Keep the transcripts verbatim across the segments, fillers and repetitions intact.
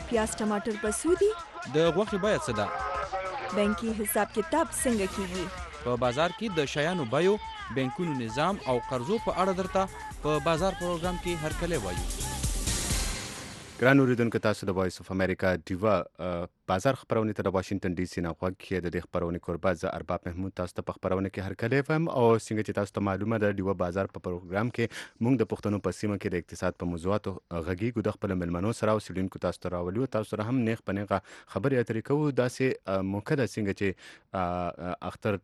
پیاز ټماټر په څو دي؟ د غوښې بیه څه ده؟ بانکي حساب کتاب څنګه کیږي؟ په بازار کې د شیانو بیو، بانکونو نظام او قرضو په اړه درته په بازار پروګرام کې هرکلی وایو. ګران اوریدونکو، تاسو د وایس اف امریکا ډیوا بازار خبرونه ته د واشنگټن ډي سي نه غوږ کې د دې خبرونه کوربه زه ارباب محمود تاسو ته په خبرونه کې هرکلی وایم. او څنګه چې تاسو ته معلومه ده، ډیوا بازار په پروګرام کې موږ د پښتنو په سیمه کې د اقتصاد په موضوعاتو غږیږو د خپل ملمنو سره او سیډونکو تاسو ته راولو، تاسو سره هم نیغ په نیغه خبرې اترې کوو. داسې موقع ده څنګه چې اختر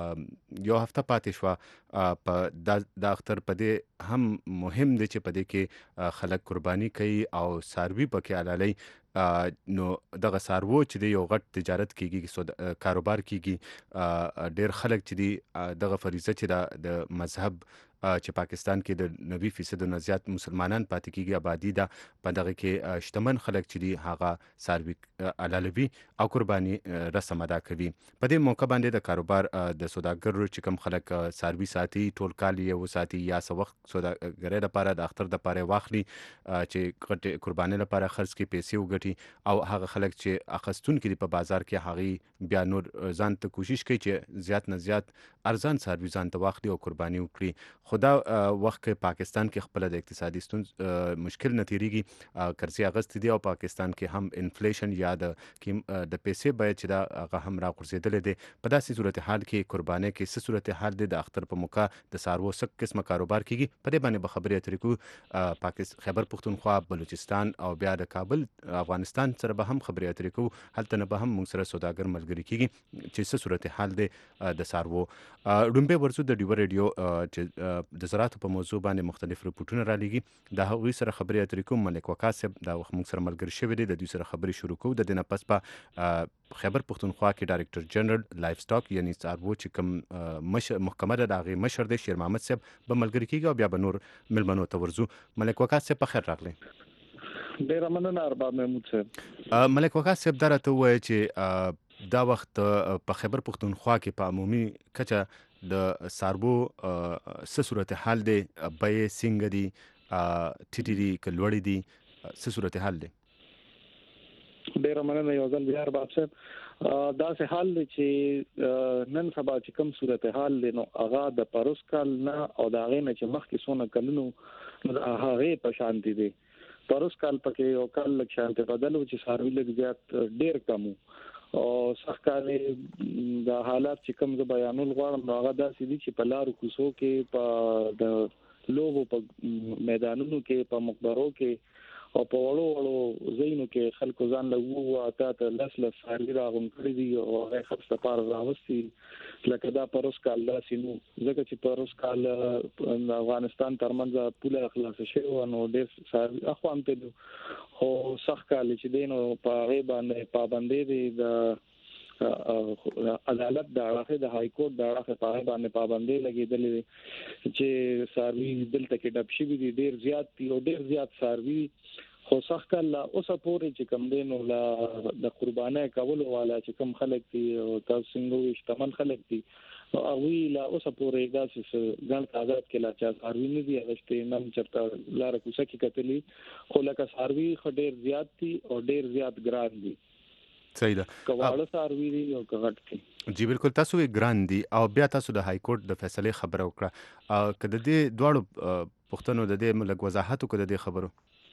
ته یو هفته پاتې شوه، په د اختر په دې هم مهم دی چې په دې کې خلک قرباني کوي او ساروي پکې علالي. نو دغه سارو چې دی یو غټ تجارت کیږي، کاروبار کیږي. ډیر خلک چې دی دغه فریضه چې د مذهب چې پاکستان کې د نوي فیصد نه زیات مسلمانان پاتې کیږي آبادی ده، په دغه کې شتمن خلک چې دی هغه ساروي علالوي او قرباني رسم ادا کوي. په دې موقع باندې د کاروبار د سوداګرو چې کوم خلک ساروي ساتي، ټول کال یې وساتي یا څه وخت سوداګرۍ لپاره د اختر لپاره واخلي چې غټ قرباني لپاره خرڅ کړي، پیسې وګټي، او هغه خلک چې اخستونکي دي په بازار کې هغه بیا نور ځان ته کوشش کوي چې زیات نه زیات ارزان ساروي ځان ته واخلي او قرباني وکړي. خدا وخت کې پاکستان کې خپل د اقتصادي ستونز مشکل نه تیریږي، قرضې اغستې دي او پاکستان کې هم انفلیشن یا د د پیسې بیه چې دا هغه هم راغورځېدلې دی. په داسې صورتحال کې قربانۍ کې څه صورتحال دی، د اختر په موقع د څاروو څه قسمه کاروبار کیږي، په دې باندې به خبرې اترې کوو. پاکستان، خیبر پختونخوا، بلوچستان او بیا د کابل افغانستان سره به هم خبرې اترې کوو. هلته نه به هم موږ سره سوداګر ملګري کیږي چې څه صورتحال دی د څاروو. ډومبه ورزو د ډیو ریډیو چې د زراعت په موضوع باندې مختلف رپورټونه را لېږي، د هغوی سره خبرې اترې کوم. ملک وقاص صاحب دا وخت موږ سره ملګری شوی دی، د دوی سره خبرې شروع کوو. د دې نه پس په خیبر پختونخوا کې ډایرکټر جنرال لایف سټاک یعنی څاروو چې کوم مشر محکمه ده، د هغې مشر دی شیر محمد صاحب به ملګري کیږي او بیا به نور ملمنو ته ورځو. ملک وقاص صاحب په خیر راغلی. ډیره مننه ارباب محمود صاحب. ملک وقاص صاحب دا راته ووایه چې دا وخت په خیبر پختونخوا کې په عمومي کچه د ساربو څه صورتحال دی، بیې څنګه دي، ټیټې دي که لوړې دي، څه صورتحال دی؟ ډیره مننه یو ځل بیا ارباب صاحب. داسې حال دی چې نن سبا چې کوم صورتحال دی نو هغه د پروس کال نه او د هغې نه چې مخکې څونه کلونو هغې په شانتي دی. پروس کال پکې یو کال لږ شانتي بدل و چې څاروي لږ زیات ډیر کم او سخکالې د حالات چې کوم ز بیانول غواړم نو هغه داسې دي چې په لارو کوڅو کې، په د لوبو په میدانونو کې، په مقبرو کې او په وړو وړو ځایونو کې خلکو ځان له وو اته ته لس لس ساروي راغون کړي دي او هغه خپل لپاره راوستي. لکه دا پروس کال داسې نو ځکه چې پروس کال د افغانستان ترمنځ پوله خلاص شوی نو ډېر ساروي اخوان ته دي او سخت کال چې دینو په هغه باندې پابندې دي. د عدالت د اړخه د های کورټ د اړخه په باندې پابندې لګېدلې چې ساروي دلته کې ډب شي دي ډېر زیات دي او ډېر زیات ساروي خو سخت کله اوسه پورې چې کم دینو لا د قربانۍ کول والا چې کم خلک دي او تاسو څنګه وشتمن خلک دي او هغه لا اوسه پورې داسې ځان آزاد کلا چې ساروي نه دي هغه نن چرته لار کوڅه کې کتلې خو لکه ساروي خډیر زیات دي او ډیر زیات ګران دي. صحیح ده. کواړه ساروي دي او کغټ دي. جی بالکل، تاسو یې ګران دي او بیا تاسو د های کورټ د فیصلې خبره وکړه. کله د دې دواړو پښتنو د دې ملک وضاحت وکړه د دې خبرو.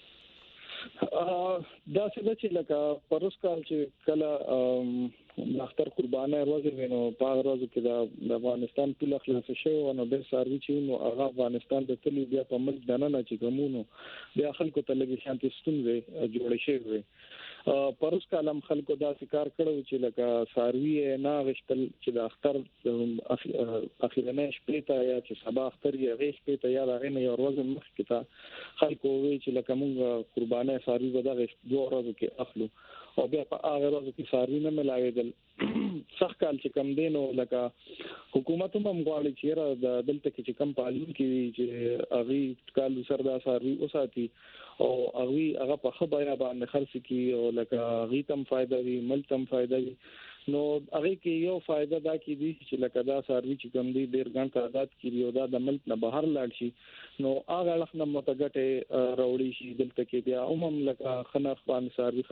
دا څه چې لکه پروس کال چې کله د اختر قربانۍ ورځ وینو په ورځ کې د افغانستان په خلاص شوی نو د ساروي چې نو هغه افغانستان د تلې بیا په ملک دننه چې ګمونو بیا خلکو ته لګي شانتي ستونزې جوړ شي. پروس کالم خلکو دا کار کړو چې لکه ساروي نه غشتل چې د اختر اخیرنه شپې ته یا چې سبا اختر یې غیش شپې ته یا هغه نه یو ورځ مخکې ته خلکو وی چې لکه موږ قربانۍ ساروي ودا غش دوه ورځې کې اخلو او بیا په هغه ورځ کې ساروي نه ملاویدل. سخت کال چې کم دینو لکه حکومت هم غواړي چې را د دلته کې چې کم پالون کې چې هغه کال سردا ساروي اوساتي او هغه هغه په خبره باندې خرڅ کی او لکه هغه تم فائدہ وي مل تم فائدہ وي نو هغه کې یو فائدہ دا کې دي چې لکه دا ساروي چې کوم دي ډیر ګڼ تعداد کې یو دا د ملک نه بهر لاړ شي نو هغه لخت نه متګټه راوړي شي دلته کې بیا عموم لکه خنخ باندې ساروي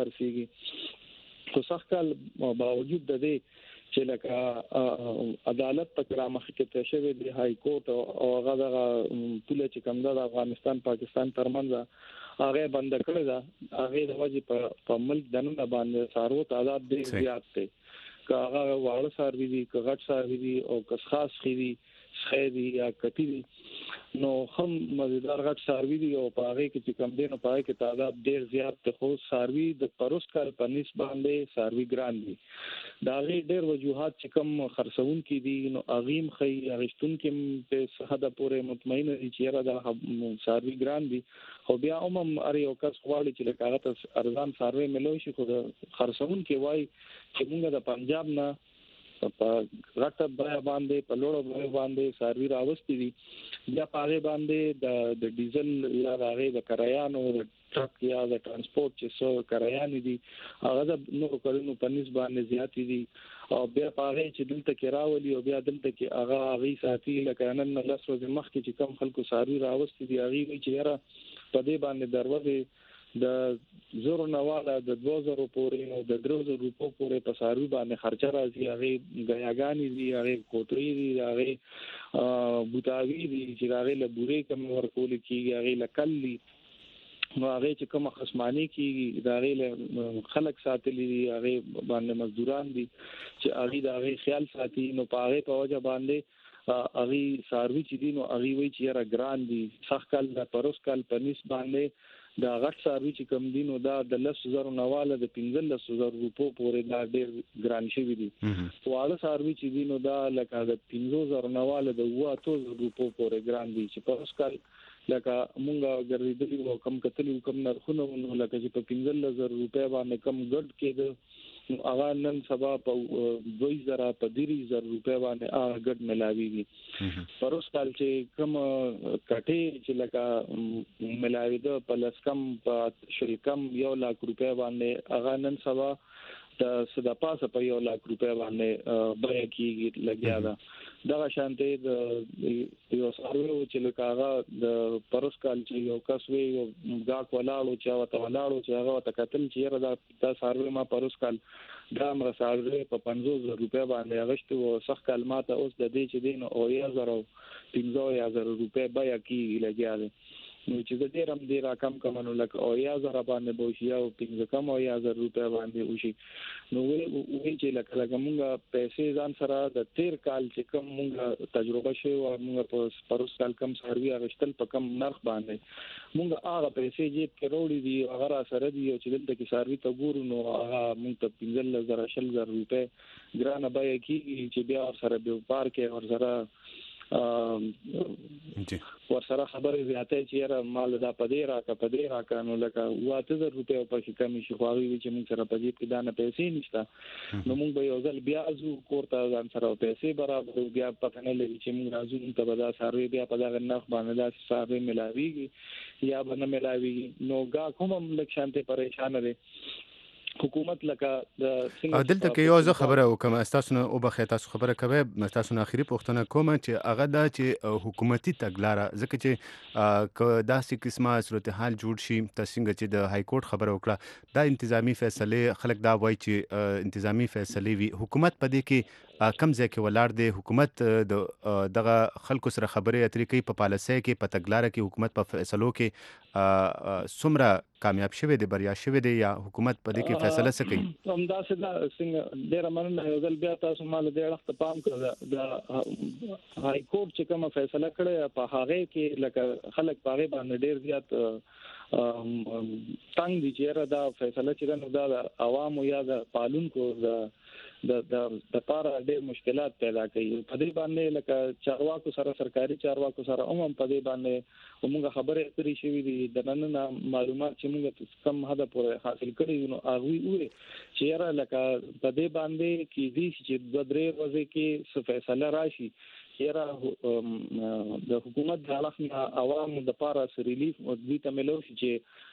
خرڅيږي خو څخه کال باوجود د دې چې لکه عدالت تک را مخ کې ته شوی دی های کورټ او هغه د پوله چې کوم د افغانستان پاکستان ترمنځ هغه بند کړی دا هغه د وجه په ملک دنه باندې سارو تعداد ډیر زیات دی که هغه واړه ساروي دي که غټ ساروي دي او که خاص خېدي خېدي یا کټي دي نو هم مزیدار غټ ساروي دي او په هغه کې چې کم دي نو په هغه کې تعداد ډیر زیات دی خو ساروي د پروس کال په نسبت باندې ساروي ګران دي دا غي ډیر وجوهات چې کم خرڅون کې دي نو اغیم خي اغشتون کې په حد پورې مطمئن دي چې را د ساروي ګران دي خو بیا عموم اری او کس غواړي چې لکه ارزان ساروي ملوي شي خو خرڅون کې وای چې موږ د پنجاب نه په غټه بیا باندې په لوړو بیا باندې ساروي راوستي دي بیا پاره باندې د د ډیزل یا هغه د کرایانو د ټرک یا د ترانسپورت چې څو کرایان دي هغه د نورو کارونو په نسبت باندې زیات دي او بیا پاره چې دلته کې راولي او بیا دلته کې هغه هغه ساتي لکه نن لس ورځې مخکې چې کم خلکو ساروي راوستي دي هغه چې را په دې باندې دروازه د زورو نواله د دوه زره پورې او د درو زره روپو پورې په ساروي باندې خرچه راځي هغه غیاګانی دي هغه کوټري دي هغه بوتاوی دي چې هغه له بورې کم ورکول کیږي هغه لکلی نو هغه چې کوم خصمانی کیږي دا هغه خلک ساتلي دي هغه باندې مزدوران دي چې هغه دا هغه خیال ساتي نو په هغه په وجه باندې هغه ساروي چې دي نو هغه وی چې را ګران دي صح کال د پروس کال په نسبت باندې دا غټ ساروي چې کم دي نو دا د لس زره نواله د پنځلس زره روپو پورې دا ډېر ګران شوی دي واړه ساروي چې دي نو دا لکه د پنځه زره نواله د واټو روپو پورې ګران دي چې په اسکل لکه مونږه ګرځېدلی او کم کتلی کم نرخونه نو لکه چې په پنځلس زره روپیا باندې کم ګډ کېده هغه نن سبا په دوه زره په درې زره روپیا باندې هغه ګډ ملاويږي پروس کال چې کم کټي چې لکه ملاوي د پلس کم په شریکم یو لک روپیا باندې هغه نن سبا د صدا پاسه په یو لک روپیا باندې بیا کیږي لګیا دا دا شانته د یو سارو چې لکه هغه د پروس کال چې یو کس وی یو غاک ولاړو چې هغه ولاړو چې هغه تکتل چې را د سارو ما پروس کال دا مر سارو په پنځوس زره روپیا باندې غشت او صح کلمات اوس د دې چې دین او یو زره پنځه زره روپیا بیا کیږي لګیا دی نو چې د دې رم دې را کم کمنو لکه او یا زره باندې بوشي او پنځه کم او یا زره روپیا باندې وشي نو وی چې لکه لکه مونږه پیسې ځان سره د تیر کال چې کم مونږه تجربه شو او مونږ په پروس کال کم سروي اغشتل په کم نرخ باندې مونږه هغه پیسې جیب کې وروړي دي هغه را سره دي چې دلته کې سروي ته ګورو نو هغه مونږ ته پنځه زره شل زره روپیا ګرانه بیا کیږي چې بیا سره به پار کې ور سره جی ور سره خبره زیاته چې را مال دا پدې را کا پدې را کانو لکه واته زر روپیا په کې کمی شي خواوي چې موږ سره پدې کې دانه پیسې نشته نو موږ به یو ځل بیا زو کوړه ځان سره پیسې برابر بیا پته نه لګي چې موږ راځو ته به دا سروي بیا په دا نرخ باندې دا سروي ملاويږي یا به نه ملاويږي نو گا کوم لک شانته پریشان دي حکومت لکه د څنګه دلته کې یو ځه خبره وکم تاسو نه او بخې تاسو خبره کوي تاسو نه اخیری پوښتنه کوم چې هغه دا چې حکومتي تګلاره ځکه چې داسې قسمه صورتحال جوړ شي تاسو څنګه چې د های کورټ خبره وکړه دا انتظامی فیصله خلک دا وایي چې انتظامی فیصله وي حکومت په دې کې کم ځای کې ولاړ دی حکومت د دغه خلکو سره خبرې اترې کوي په پالیسۍ کې په تګلاره کې حکومت په فیصلو کې څومره کامیاب شوه دی بریا شوه دی یا حکومت په دې کې فیصله څه کوي هم دا څنګه څنګه ډیر مننه یو ځل بیا تاسو مال دې وخت پام کړو د های کورټ چې کومه فیصله کړې په هغه کې لکه خلک پاره باندې ډیر زیات څنګه دي چې دا فیصله چې دا د عوامو یا د پالونکو د د د د پاره ډېر مشکلات پیدا کوي په دې باندې لکه چارواکو سره سرکاري چارواکو سره عموم په دې باندې موږ خبرې اترې شوې دي د نن معلومات چې موږ کم حد پورې حاصل کړی نو هغه وي چې را لکه په دې باندې کې دي چې د درې ورځې کې څه فیصله راشي یرا د حکومت د علاقه عوامو د پاره ریلیف او د تملو چې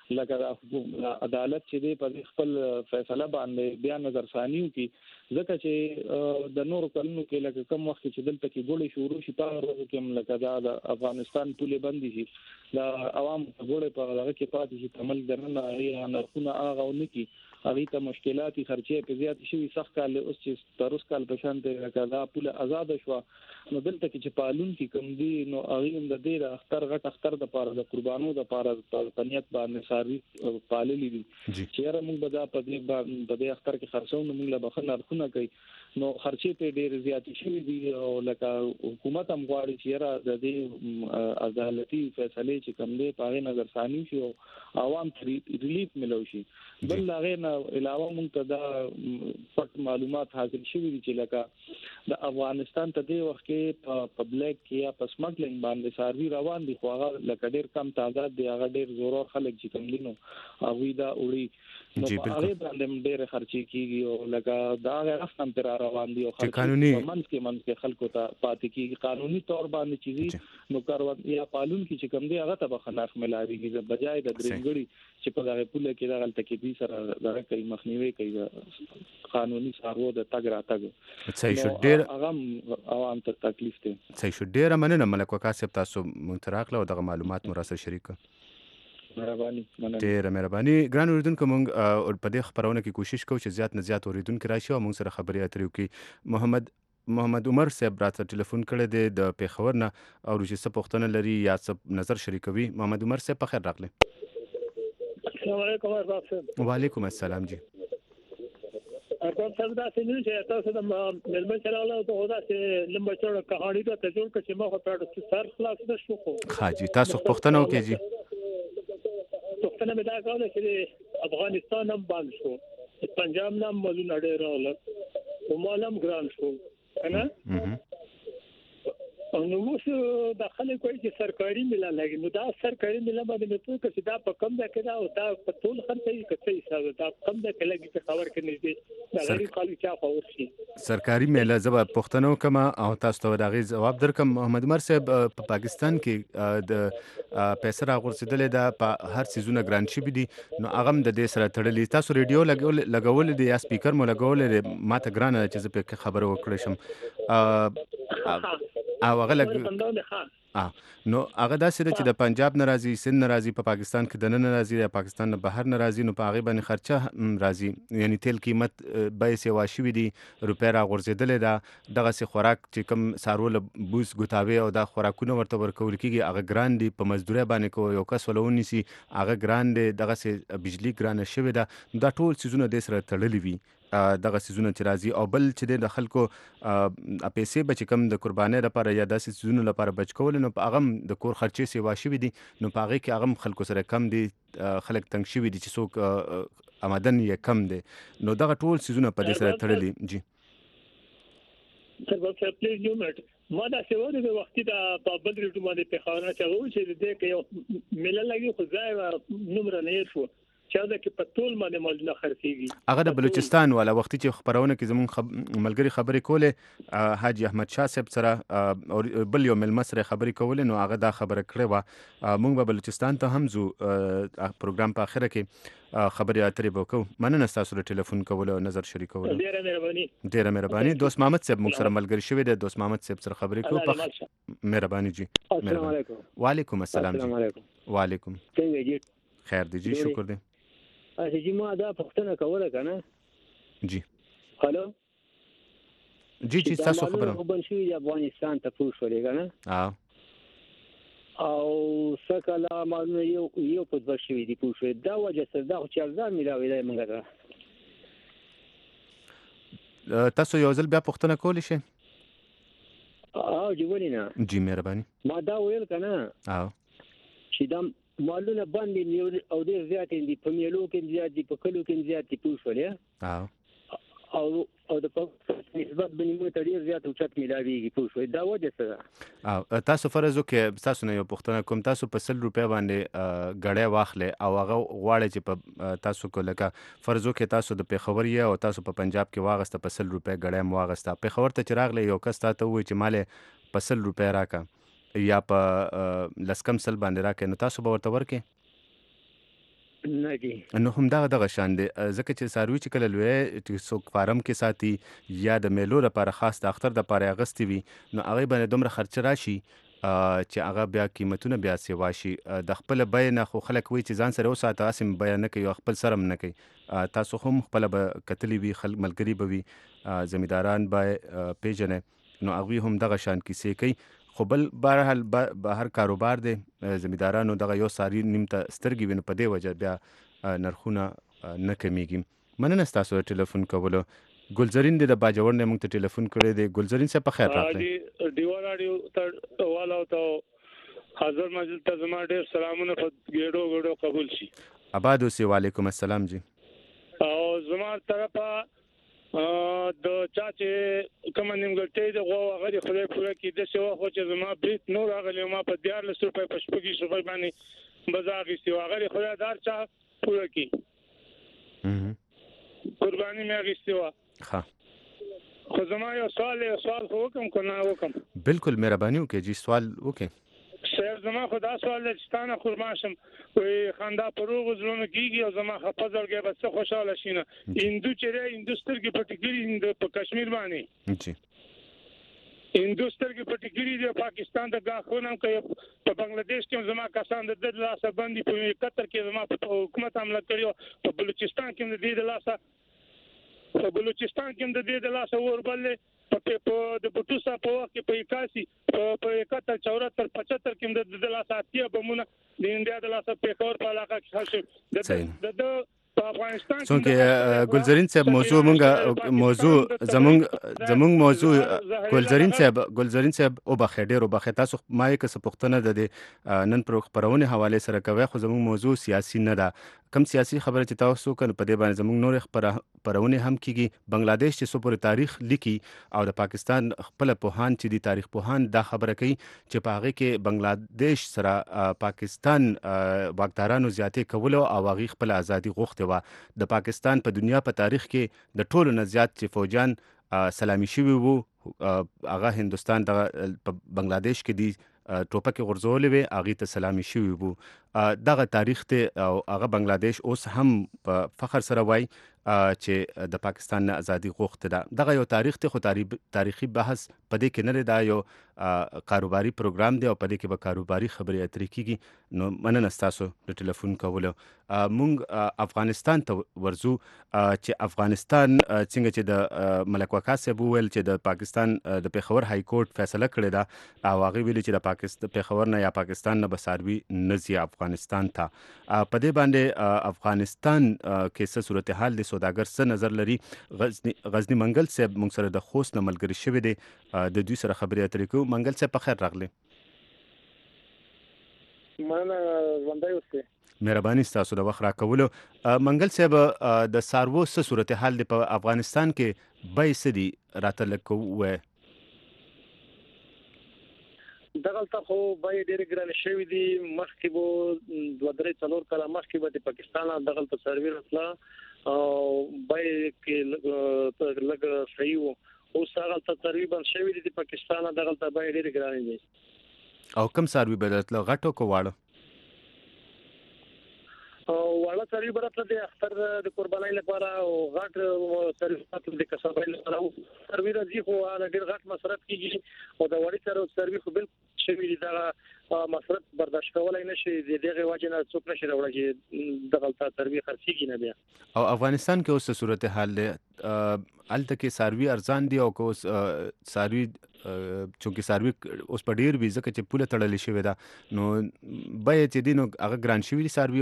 لکه عدالت چې دی په خپل فیصله باندې بیا نظر ثانیو کې ځکه چې د نورو کلونو کې لکه کم وخت چې دلته کې ګولې شروع شي په ورځو کې لکه دا د افغانستان پولې بندي شي د عوام ګولې په هغه کې پاتې شي تمل درنه هغه نرخونه هغه ونکي هغه ته مشکلات خرچې په زیات شي سخت کال اوس چې تروس کال په شان ته لکه دا پوله آزاد شو نو دلته کې چې پالون کې کم دي نو هغه هم د دې د اختر غټ اختر د پاره د قربانو د پاره د پنیت باندې ساري پاللې دي چې را موږ به دا په دې په دې اختر کې خرڅو نو موږ له بخنه رخونه کوي نو خرچې په ډېر زیات شي دي او لکه حکومت هم غواړي چې را د دې عدالتي فیصله چې کم دي په نظر ثاني شي او عوام ریلیف ملو شي بل لاغه علاوه موږ ته دا فقط معلومات حاصل شوي دي چې لکه د افغانستان ته د وخت کې په پبلک کې یا په سمګلینګ باندې ساروي روان دي خو هغه لکه ډیر کم تعداد دی هغه ډیر زورور خلک چې کوم دي نو هغه دا وړي نو هغه باندې ډیر خرچي کیږي او لکه دا غوښتم تر روان دي او قانوني منځ کې منځ کې خلکو ته پاتې کیږي قانوني تور باندې چیزي نو کاروان یا پالون کې چې کوم دي هغه ته بخناخ ملاويږي بجای د درنګړي چې په هغه پوله کې دا غلطه کې دي سره دا کوي مخنیوي کوي قانوني سارو د تګ راتګ صحیح شو ډیر هغه عوام ته تکلیف دی صحیح شو ډیر مننه ملک وکاسب تاسو مونتراغله او دغه معلومات مو سره شریک مهرباني مننه ډیر مهرباني ګران اوریدونکو مونږ په دې خبرونه کې کوشش کوو چې زیات نه زیات اوریدونکو راشي او مونږ سره خبرې اترې وکړي محمد محمد عمر صاحب راته ټلیفون کړی دی د پیښور نه او چې څه پوښتنه لري یا څه نظر شریکوي محمد عمر صاحب په خیر راغلی السلام علیکم ارباب صاحب وعلیکم السلام جی ارباب صاحب دا څنګه چې تاسو د ملمن سره له ته دا چې لمبا چوره کہانی ته تجربه کې چې ما خو په سر خلاص نشو خو ها جی تاسو پوښتنه وکړئ جی پوښتنه مې دا کوله چې افغانستان هم باندې شو پنجاب نام مولون اړه راول او مالم ګران شو کنه او نو اوس د خلکو چې سرکاري ملا لګي نو دا سرکاري ملا باندې نو څه چې دا په کم ده کې دا او دا په ټول خلک یې کته حساب دا کم ده کې لګي چې خبر کې نږدې دا غریب خلک چا خور شي سرکاري ملا زبا پښتنو کما او تاسو ته دا غي جواب درکم محمد عمر صاحب په پاکستان کې د پیسې راغورځیدل دا په هر سيزونه ګران شي دي نو هغه د دې سره تړلې تاسو ریډیو لګول لګول دي یا سپیکر مو لګول ماته ګران چې په خبرو وکړم شم او هغه لګ نو هغه داسې چې د پنجاب ناراضي سند ناراضي په پاکستان کې د نن ناراضي د پاکستان نه بهر ناراضي نو په هغه باندې خرچه راضي یعنی تیل قیمت به سیوا شوی دي روپیا راغورځیدل دا دغه سي خوراک چې کم سارول بوس ګوتاوي او دا خوراکونه ورته ورکول کیږي هغه ګران دي په مزدوري باندې کو یو کس ولونی سي هغه ګران دي دغه سي بجلی ګران شوی دا دا ټول سيزونه د سره تړلې وي دغه سيزونه چې راځي او بل چې د خلکو پیسې بچ کم د قربانۍ لپاره یا د سيزونو لپاره بچ کول نو په هغه د کور خرچې سیوا شوی دي نو په هغه کې هغه خلکو سره کم دي خلک تنگ شوی دي چې څوک آمدن یې کم دي نو دغه ټول سيزونه په دې سره تړلي جی سر په پلیز یو منټ ما دا څه وره د وخت دا په بل ریټو باندې په خبره چاغو چې دې کې مل لګي خو ځای نمبر نه شو چې دا کې په ټول باندې مال خرڅيږي هغه د بلوچستان والا وخت چې خبرونه کې زمون خب... ملګری خبرې کوله حاجی احمد شاه صاحب سره او بل یو مل مصر خبرې کوله نو هغه دا خبره کړې و مونږ به بلوچستان ته هم زو پروګرام په اخره کې خبرې اترې وکړو مننه تاسو له ټلیفون کول او نظر شریکول ډیره مهرباني ډیره مهرباني دوست محمد صاحب موږ سره ملګری شوی دی دوست محمد صاحب سره خبرې کوو په مهرباني جی السلام علیکم وعلیکم السلام السلام علیکم وعلیکم څنګه جی خیر دی جی شکر دی اسی جی ما دا پښتنه کوله کنه جی هالو جی جی تاسو خبره خو بل شي افغانستان ته پوښ ولې کنه اه او سکه معلومه یو یو په ځای شي دی پوښ دا وجه سره دا چې ارزان ملاوي دی موږ ته تاسو یو ځل بیا پښتنه کولی شئ اه جی ولینه جی مهرباني ما دا ویل کنه اه چې دا مالونه باندې او ډیر زیات دي په میلو کې زیات دي په کلو کې زیات دي پوښ ولې اه او او د په نسبت باندې مو ته ډیر زیات او چت ملاويږي پوښ دا وجه څه اه تاسو فرض وکړئ تاسو نه یو پښتنه کوم تاسو په سل روپیا باندې غړې واخلې او هغه غواړي چې په تاسو کو لکه فرض وکړئ تاسو د پیښور یا او تاسو په پنجاب کې واغسته په سل روپیا غړې مو واغسته پیښور ته چراغله یو کس ته وای چې مال په سل روپیا راکا یا په لسکم سل باندې راکې نو تاسو به ورته ورکې نه دي. نو هم دغه دغه شان دی ځکه چې څاروي چې کله لوی چې څوک فارم کې ساتي یا د میلو لپاره خاص د اختر دپاره اغوستي وي نو هغې باندې دومره خرچه راشي چې هغه بیا قیمتونه بیا سیوا شي د خپله بیې نه خو خلک وایي چې ځان سره وساته هسې م بیه نه کوي او خپل سره م نه کوي تاسو هم خپله به کتلي وي خلک ملګري به وي زمینداران به پیژنئ نو هغوی هم دغه شان کیسې کوي خو بل بهرحال بهر کاروبار دی زمیندارانو دغه یو څاري نیم ته سترګې وي نو په دې وجه بیا نرخونه نه کمیږي مننه ستاسو د ټلیفون کولو ګلزرین دی د باجوړ نه موږ ته ټلیفون کړی دی ګلزرین صاحب په خیر راغلی ډیوا راډیو ته والا ته حاضر مجلس ته زما ډېر سلامونه په ګېډو ګېډو قبول شي آباد اوسئ وعلیکم السلام جی او زما طرفه د چا چې کومه نیمګړتۍ ده غوا هغه د خدای پوره کړي داسې وخت و چې زما برید نور راغلی ما په دیارلس روپۍ په شپږویشت روپۍ باندې به زه اخیستې وه هغه د خدای دار چا پوره کړي قرباني مې اخیستې وه خو زما یو سوال یو سوال خو وکړم که نه وکړم بالکل مهرباني وکړئ جی سوال وکړئ صاحب زما خو دا سوال دی چې تا نه قربان شم وایي خندا په روغو زړونو کېږي او زما خفه زړګی به څه خوشحاله شي نه هندو چې دی هندو سترګې پټې کړي په کشمیر باندې جی هندو سترګې پټې کړي دي پاکستان ته ګاښونه هم کوي په بنګلادیش کې هم زما کسان د ده د لاسه بندي په قطر کې زما په حکومت حمله کړې وه په بلوچستان کې هم د دې د لاسه په بلوچستان کې هم د دې د لاسه وربلې په د بوټوسا په وخت کې په اکاسي په اکهتر چورهتر پچهتر کې هم د لاسه اتیا بمونه د انډیا د لاسه پېښور په علاقه کې خاص د په افغانستان څنګه ګلزرین صاحب موضوع مونږه موضوع زمونږ زمونږ موضوع ګلزرین صاحب ګلزرین صاحب او بخیر ډیر او بخیر تاسو ما یې که څه پوښتنه ده نن پر خبرونه حواله سره کوي خو زمونږ موضوع سیاسي نه ده کم سیاسي خبره چې تاسو کنه په دې باندې زمونږ نور خبرونه هم کیږي بنگلاديش چې سو پر تاریخ لیکي او د پاکستان خپل پوهان چې دی تاریخ پوهان دا خبره کوي چې په هغه کې بنگلاديش سره پاکستان واکدارانو زیاتې کول او هغه خپل ازادي غوښته و د پاکستان په دنیا په تاریخ کې د ټولو نه زیات چې فوجان سلامي شوي وو هغه هندستان د بنگلاديش کې دی ټوپکې غورځولې وې هغې ته سلامي شوي وو دغه تاریخ ته او هغه بنگلاديش اوس هم په فخر سره وایي چې د پاکستان نه ازادي غوښته ده دغه یو تاریخ ته خو تاریخي بحث په دې کې نه دی دا یو کاروباري پروګرام دی او په دې کې به کاروباري خبرې اترې کیږي نو مننه ستاسو د ټلیفون کولو مونږ افغانستان ته ورځو چې افغانستان څنګه چې د ملک وقا صاحب وویل چې د پاکستان د پیښور های کورټ فیصله کړې ده او هغه ویلي چې د پاکستان پیښور نه یا پاکستان نه به څاروي نه ځي افغانستان ته په دې باندې افغانستان کې څه صورتحال دی سوداګر څه نظر لري غزنی غزنی منګل صاحب موږ سره د خوست نه ملګري شوی دی د دوی سره خبرې اترې کوو منګل صاحب په خیر راغلی مننه ژوندی اوسئ مهرباني ستاسو د وخت راکولو منګل صاحب د څاروو څه صورتحال دی په افغانستان کې بیې څه دي راته لږ ووایه دغلته خو بیې ډېرې ګرانې شوي دي مخکې به دوه درې څلور کاله مخکې به د پاکستان دغلته څاروي راتله او بیې کې لږ صحیح وو اوس هغلته څاروي بند شوي دي د پاکستان دغلته بیې ډېرې ګرانې دي او کوم څاروي به راتله غټ او که واړه واړه څاروي به راتله د اختر د قربانۍ لپاره او غټ څاروي راتله د کسبۍ لپاره څاروي راځي خو هغه ډېر غټ مصرف کېږي او د وړې څاروي خو بالکل شوي دي دغه مصرف برداشت کولی نه شي د دغې وجې نه څوک نه شي راوړی چې دغلته څاروي خرڅېږي نه بیا او افغانستان کې اوس څه صورتحال دی هلته کې څاروي ارزان دي او که اوس څاروي چونکې څاروي اوس په ډېر وي ځکه چې پوله تړلې شوې ده نو بیې چې دي نو هغه ګران شوي دي څاروي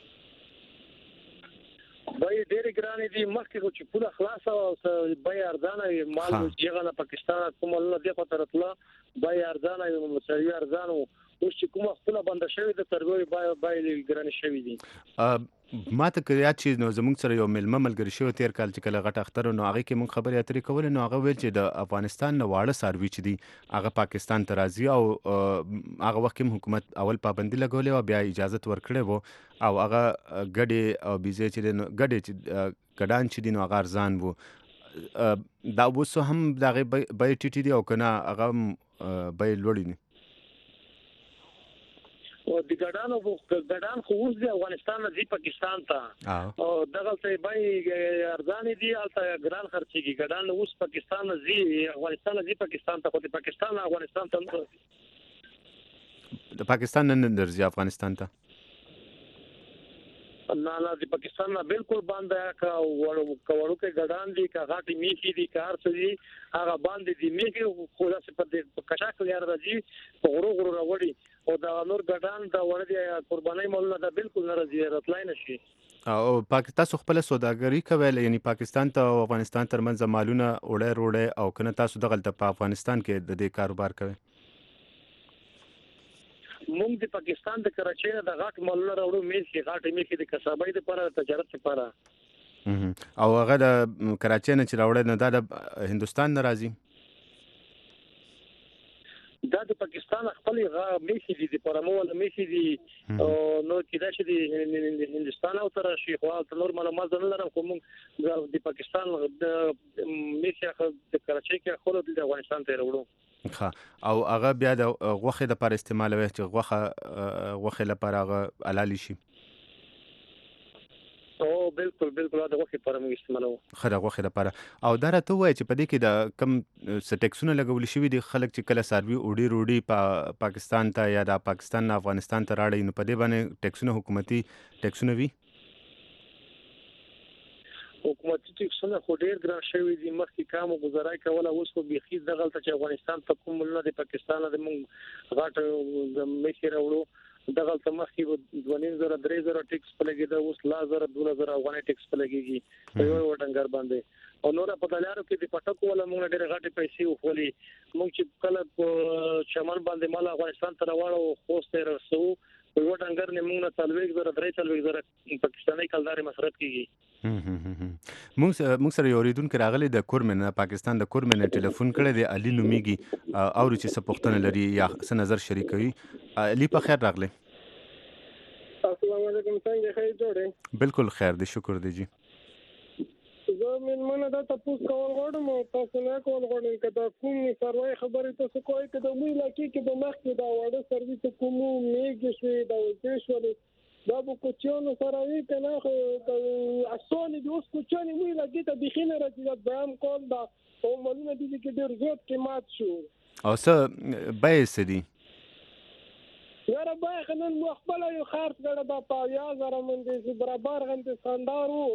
بیې ډېرې ګرانې دي مخکې خو چې پوله خلاصه وه بیې ارزانه وي مال هغه نه پاکستان کوم مالونه دې خوا ته راتله بیې ارزانه وي څاروي ارزانه وو اوس چې کومه خپله بنده شوې ده څارویو بیې ګرانې شوي دي ما ته که یاد شي نو زموږ سره یو میلمه ملګري شوی تېر کال چې کله غټ اختر نو هغې کې موږ خبرې اترې کولې نو هغه ویل چې د افغانستان نه واړه څاروي چې دي هغه پاکستان ته راځي او هغه وخت کې هم حکومت اول پابندي لګولې وه بیا اجازت ورکړی و او هغه ګډې او بیزې چې دی نو ګډې چې ګډان چې دي نو هغه ارزان وو دا اوس هم د هغې بیې ټیټې دي او که نه هغه هم بیې لوړې دي او د ګډانو ګډان خو اوس د افغانستان نه دی پاکستان ته او دغه ته به ارزان دي البته ګران خرچيږي ګډان اوس پاکستان نه دی افغانستان نه دی پاکستان ته خو د پاکستان افغانستان ته د پاکستان نه درځي افغانستان ته نه نه د پاکستان نه بالکل باندې کا وړو کوړو کې ګډان دي کا غاټي میخي دي کار څه دي هغه باندې دي میخي خو داسې په دې کچاک لري راځي په غرو غرو راوړي او دا نور ګډان دا ور دي قرباني مولا دا بالکل نه راځي راتلای نشي او پاکستان خپل سوداګري کوي یعنی پاکستان ته او افغانستان ترمنځ مالونه وړه وړه او کنه تاسو دغه په افغانستان کې د دې کاروبار کوي موږ د پاکستان د کراچۍ نه د غاټ مالونه راوړو میخي غاټ میخي د کسبۍ لپاره تجارت لپاره او هغه د کراچۍ نه چې راوړل نه د هندستان نه راځي دا د پاکستان خپل غا میخي دي د پرمول میخي دي او نو کدا چې د هندستان او تر شي خو نور معلومات نه لرم کوم د پاکستان د میخي د کراچۍ کې خپل د افغانستان ته راوړو ها او هغه بیا د غوخه د پر استعمالوي چې غوخه غوخه لپاره هغه علالي شي او بالکل بالکل دا غوخه پر موږ استعمالو خره غوخه لپاره او دا راته وای چې په دې کې د کم سټیکسونه لګول شوی دي خلک چې کله سروي اوډي روډي په پاکستان ته یا د پاکستان نه افغانستان ته راړي نو په دې باندې ټیکسونه حکومتي ټیکسونه وي حکومتي ټیکسونه خو ډیر ګران شوی دي مخکې کامو گزارای کوله اوس خو بيخي دغه چې افغانستان ته کوم نه د پاکستان د موږ غاټ د مخې راوړو دغه ته مخکې دوه زره درې زره ټیکس پلګیدا اوس لا زره دوه زره افغاني ټیکس پلګیږي په یو وټنګر باندې او نور په دلارو کې د پټکو ولا موږ ډېر غاټي پیسې وخولي موږ چې کله په چمن باندې مال افغانستان ته راوړو خوسته رسو په وټنګر نه موږ نه تلويګ زره درې تلويګ زره پاکستاني کلداري مصرف کیږي موږ موږ سره یو ریدونکو راغلی د کورمن پاکستان د کورمن ټلیفون کړی دی علي نومیږي او چې څه پوښتنه لري یا څه نظر شریکوي علي په خیر راغلی السلام علیکم څنګه خیر جوړه بالکل خیر دی شکر دی جی زه من منه دا تاسو کول غواړم او تاسو نه کول غواړم کدا کوم سروي خبرې تاسو کوی کدا مې لکه کې د مخ کې دا وړه سروي کوم میګ شوی دا وځي شوی دا به کوچونو سره وی کنه خو اصلي د اوس کوچونی وی لګی ته بخینه راځي دا بیان کول دا او مولونه دي چې ډیر زیات قیمت شو او څه به سدي یاره به خنن مخبل یو خرڅ کړه دا په یا زره من دي برابر غنته ساندار وو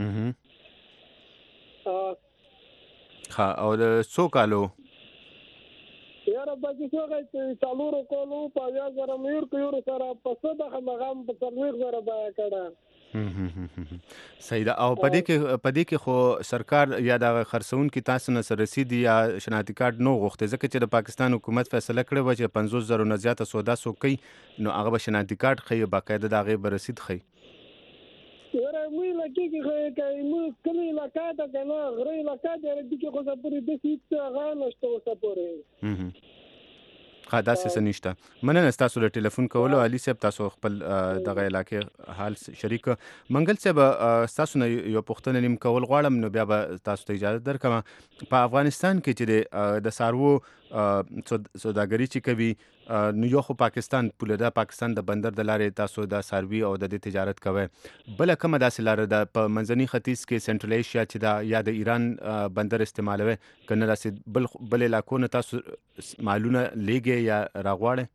ها او د څو کالو یاره باندې څنګه چې څلورو کولو په یا زره میر کيور سره په څه د مغام په څلور زره بیا کړه سیدا او پدې کې پدې کې خو سرکار یا د خرڅون کې تاسو نه سره رسید یا شناختی کارت نو غوښته ځکه چې د پاکستان حکومت فیصله کړې و چې پنځوس زره نه زیاته سودا سوکي نو هغه به شناختی کارت خي باقاعده د هغه به رسید خي یاره مې لکه کې کې مې کلی علاقہ ته کنه غری علاقہ دې دې کې خو سپورې د سیټ هغه نشته سپورې خا داسې څه نشته مننه تاسو له ټلیفون کولو علي صاحب تاسو خپل دغه علاقې حال شریک منګل صاحب تاسو نه یو پوښتنه نیم کول غواړم نو بیا به تاسو ته اجازه درکم په افغانستان کې چې د سارو سوداګري چې کوي نو یو خو پاکستان پوله پاکستان د بندر د لارې تاسو د سروي او د تجارت کوي بل کومه داسې لار د په منځني ختیځ کې سنټرل ایشیا چې دا یا د ایران بندر استعمالوي کنه داسې بل بل علاقو نه تاسو مالونه لګي یا راغواړي